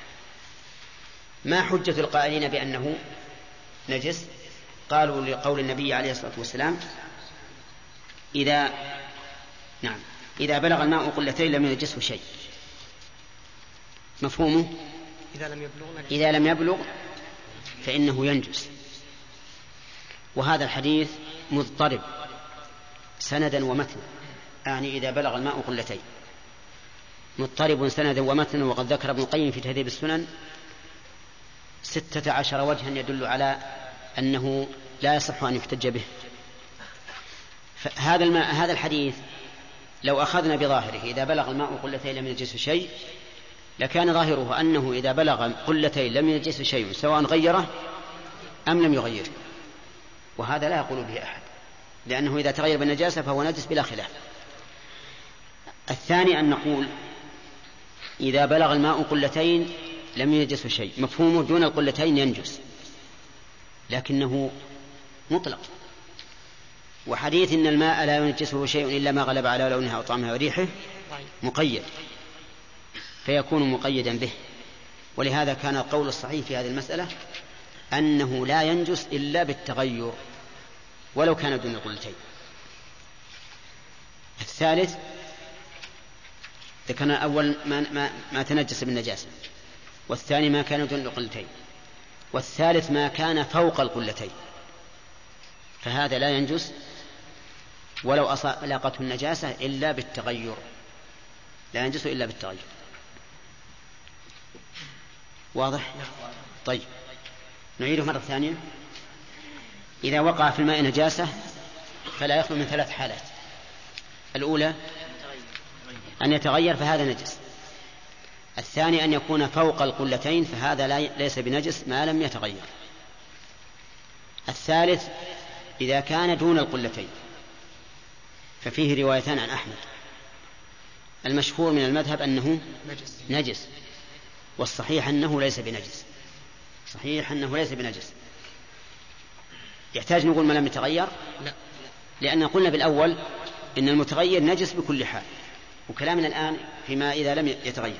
Speaker 3: ما حجة القائلين بأنه نجس؟ قالوا لقول النبي عليه الصلاة والسلام إذا بلغ الماء قلتين لم ينجسه شيء. مفهومه إذا لم يبلغ فإنه ينجس. وهذا الحديث مضطرب سندا ومتنا، يعني إذا بلغ الماء قلتين مضطرب سندا ومتنا. وقد ذكر ابن القيم في تهذيب السنن 16 وجها يدل على أنه لا يصح أن يحتج به. هذا الحديث لو أخذنا بظاهره إذا بلغ الماء قلتين لم ينجسه شيء، لكان ظاهره أنه إذا بلغ قلتين لم ينجسه شيء سواء غيره أم لم يغيره، وهذا لا يقول به أحد، لأنه إذا تغير بالنجاسة فهو نجس بلا خلاف. الثاني أن نقول إذا بلغ الماء قلتين لم ينجسه شيء، مفهومه دون القلتين ينجس، لكنه مطلق. وحديث إن الماء لا ينجسه شيء إلا ما غلب على لونها وطعمها وريحه مقيد، فيكون مقيدا به. ولهذا كان القول الصحيح في هذه المسألة أنه لا ينجس إلا بالتغير ولو كان دون القلتين. الثالث ذكرنا أول ما تنجس بالنجاسة، والثاني ما كان دون القلتين، والثالث ما كان فوق القلتين، فهذا لا ينجس ولو لاقته النجاسة إلا بالتغير، لا ينجس إلا بالتغير. واضح؟ طيب نعيده مرة ثانية. إذا وقع في الماء نجاسة فلا يخلو من 3 حالات. الأولى أن يتغير فهذا نجس. الثاني أن يكون فوق القلتين فهذا ليس بنجس ما لم يتغير. الثالث إذا كان دون القلتين ففيه روايتان عن أحمد. المشهور من المذهب أنه نجس، والصحيح أنه ليس بنجس، صحيح أنه ليس بنجس. يحتاج نقول ما لم يتغير؟ لا، لأن قلنا بالأول إن المتغير نجس بكل حال، وكلامنا الآن فيما إذا لم يتغير.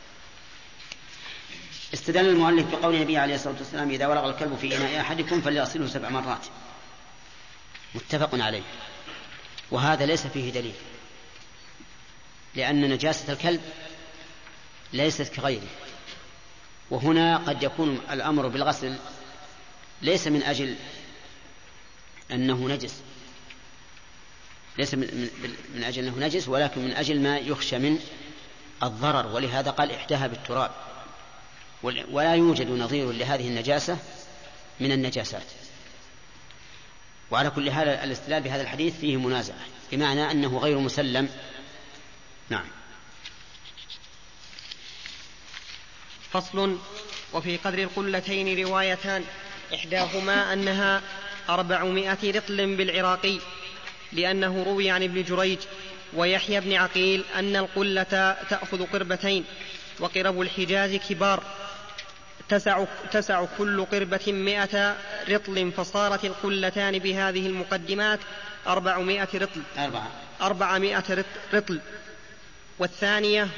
Speaker 3: استدل المؤلف بقول النبي عليه الصلاة والسلام إذا ولغ الكلب في إناء أحدكم فليغسله 7 مرات، متفق عليه. وهذا ليس فيه دليل، لأن نجاسة الكلب ليست كغيره. وهنا قد يكون الأمر بالغسل ليس من أجل أنه نجس، ليس من أجل أنه نجس، ولكن من أجل ما يخشى من الضرر، ولهذا قال إحداها بالتراب. ولا يوجد نظير لهذه النجاسة من النجاسات. وعلى كل حال الاستدلال بهذا الحديث فيه منازعة، بمعنى أنه غير مسلم. نعم.
Speaker 2: فصل. وفي قدر القلتين روايتان، إحداهما أنها 400 رطل بالعراقي، لأنه روي عن ابن جريج ويحيى بن عقيل أن القلة تأخذ قربتين، وقرب الحجاز كبار تسع كل قربة 100 رطل، فصارت القلتان بهذه المقدمات 400 رطل. 400 رطل. والثانية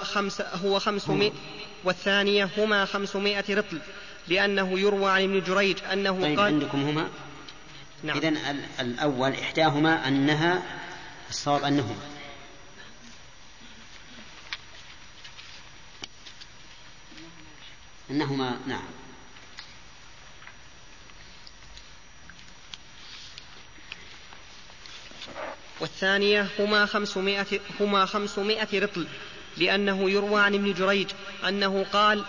Speaker 2: هما 500 رطل، لأنه يروى عن ابن جريج أنه
Speaker 3: طيب
Speaker 2: قال.
Speaker 3: عندكم هما؟
Speaker 2: نعم.
Speaker 3: إذن الأول إحداهما أنها، الصواب أنهما نعم.
Speaker 2: والثانية هما 500 رطل، لأنه يروى عن ابن جريج أنه قال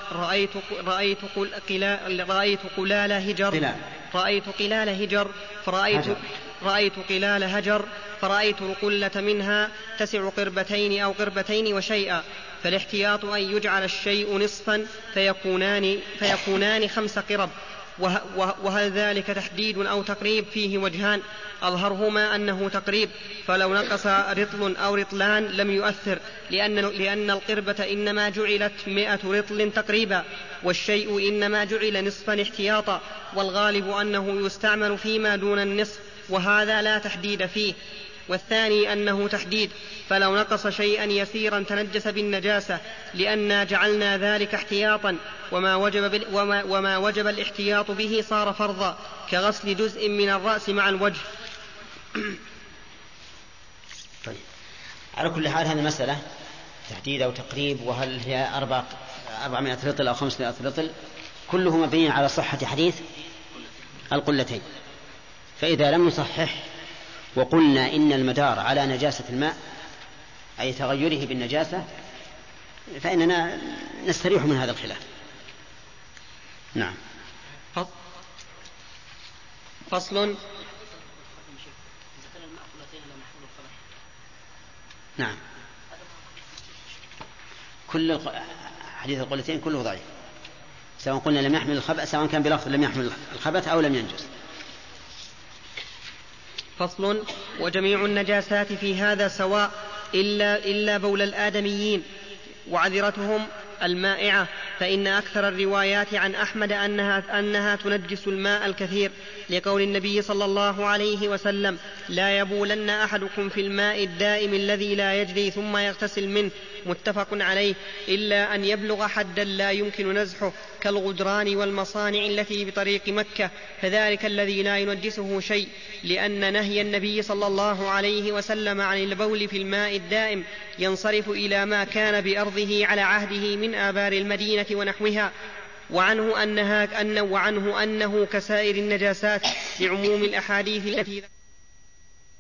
Speaker 2: رأيت قلال هجر فرأيت رأيت قلال هجر فرأيت القلة منها تسع قربتين أو قربتين وشيئا، فالاحتياط أن يجعل الشيء نصفا فيكونان 5 قرب. وهل ذلك تحديد أو تقريب؟ فيه وجهان، أظهرهما أنه تقريب، فلو نقص رطل أو رطلان لم يؤثر، لأن القربة إنما جعلت 100 رطل تقريبا، والشيء إنما جعل نصفا احتياطا، والغالب أنه يستعمل فيما دون النصف، وهذا لا تحديد فيه. والثاني أنه تحديد، فلو نقص شيئا يسيرا تنجس بالنجاسة، لأننا جعلنا ذلك احتياطا، وما وجب الاحتياط به صار فرضا، كغسل جزء من الرأس مع الوجه.
Speaker 3: طيب. على كل حال هذه مسألة تحديد أو تقريب، وهل هي 400 رطل أو 500 رطل، كله مبني على صحة حديث القلتين. فإذا لم نصحح وقلنا إن المدار على نجاسة الماء أي تغيره بالنجاسة، فإننا نستريح من هذا الخلاف. نعم.
Speaker 2: فصل.
Speaker 3: نعم. كل حديث القلتين كله ضعيف، سواء قلنا لم يحمل الخبث، سواء كان بلفظ لم يحمل الخبث أو لم ينجس.
Speaker 2: فصل. وجميع النجاسات في هذا سواء إلا بول الآدميين وعذرتهم المائعة، فإن أكثر الروايات عن أحمد أنها تنجس الماء الكثير، لقول النبي صلى الله عليه وسلم: لا يبولن أحدكم في الماء الدائم الذي لا يجري ثم يغتسل منه، متفق عليه، إلا أن يبلغ حدا لا يمكن نزحه كالغدران والمصانع التي بطريق مكة، فذلك الذي لا ينجسه شيء، لأن نهي النبي صلى الله عليه وسلم عن البول في الماء الدائم ينصرف إلى ما كان بأرضه على عهده من آبار المدينة ونحوها، وعنه أنه كسائر النجاسات، لعموم الأحاديث التي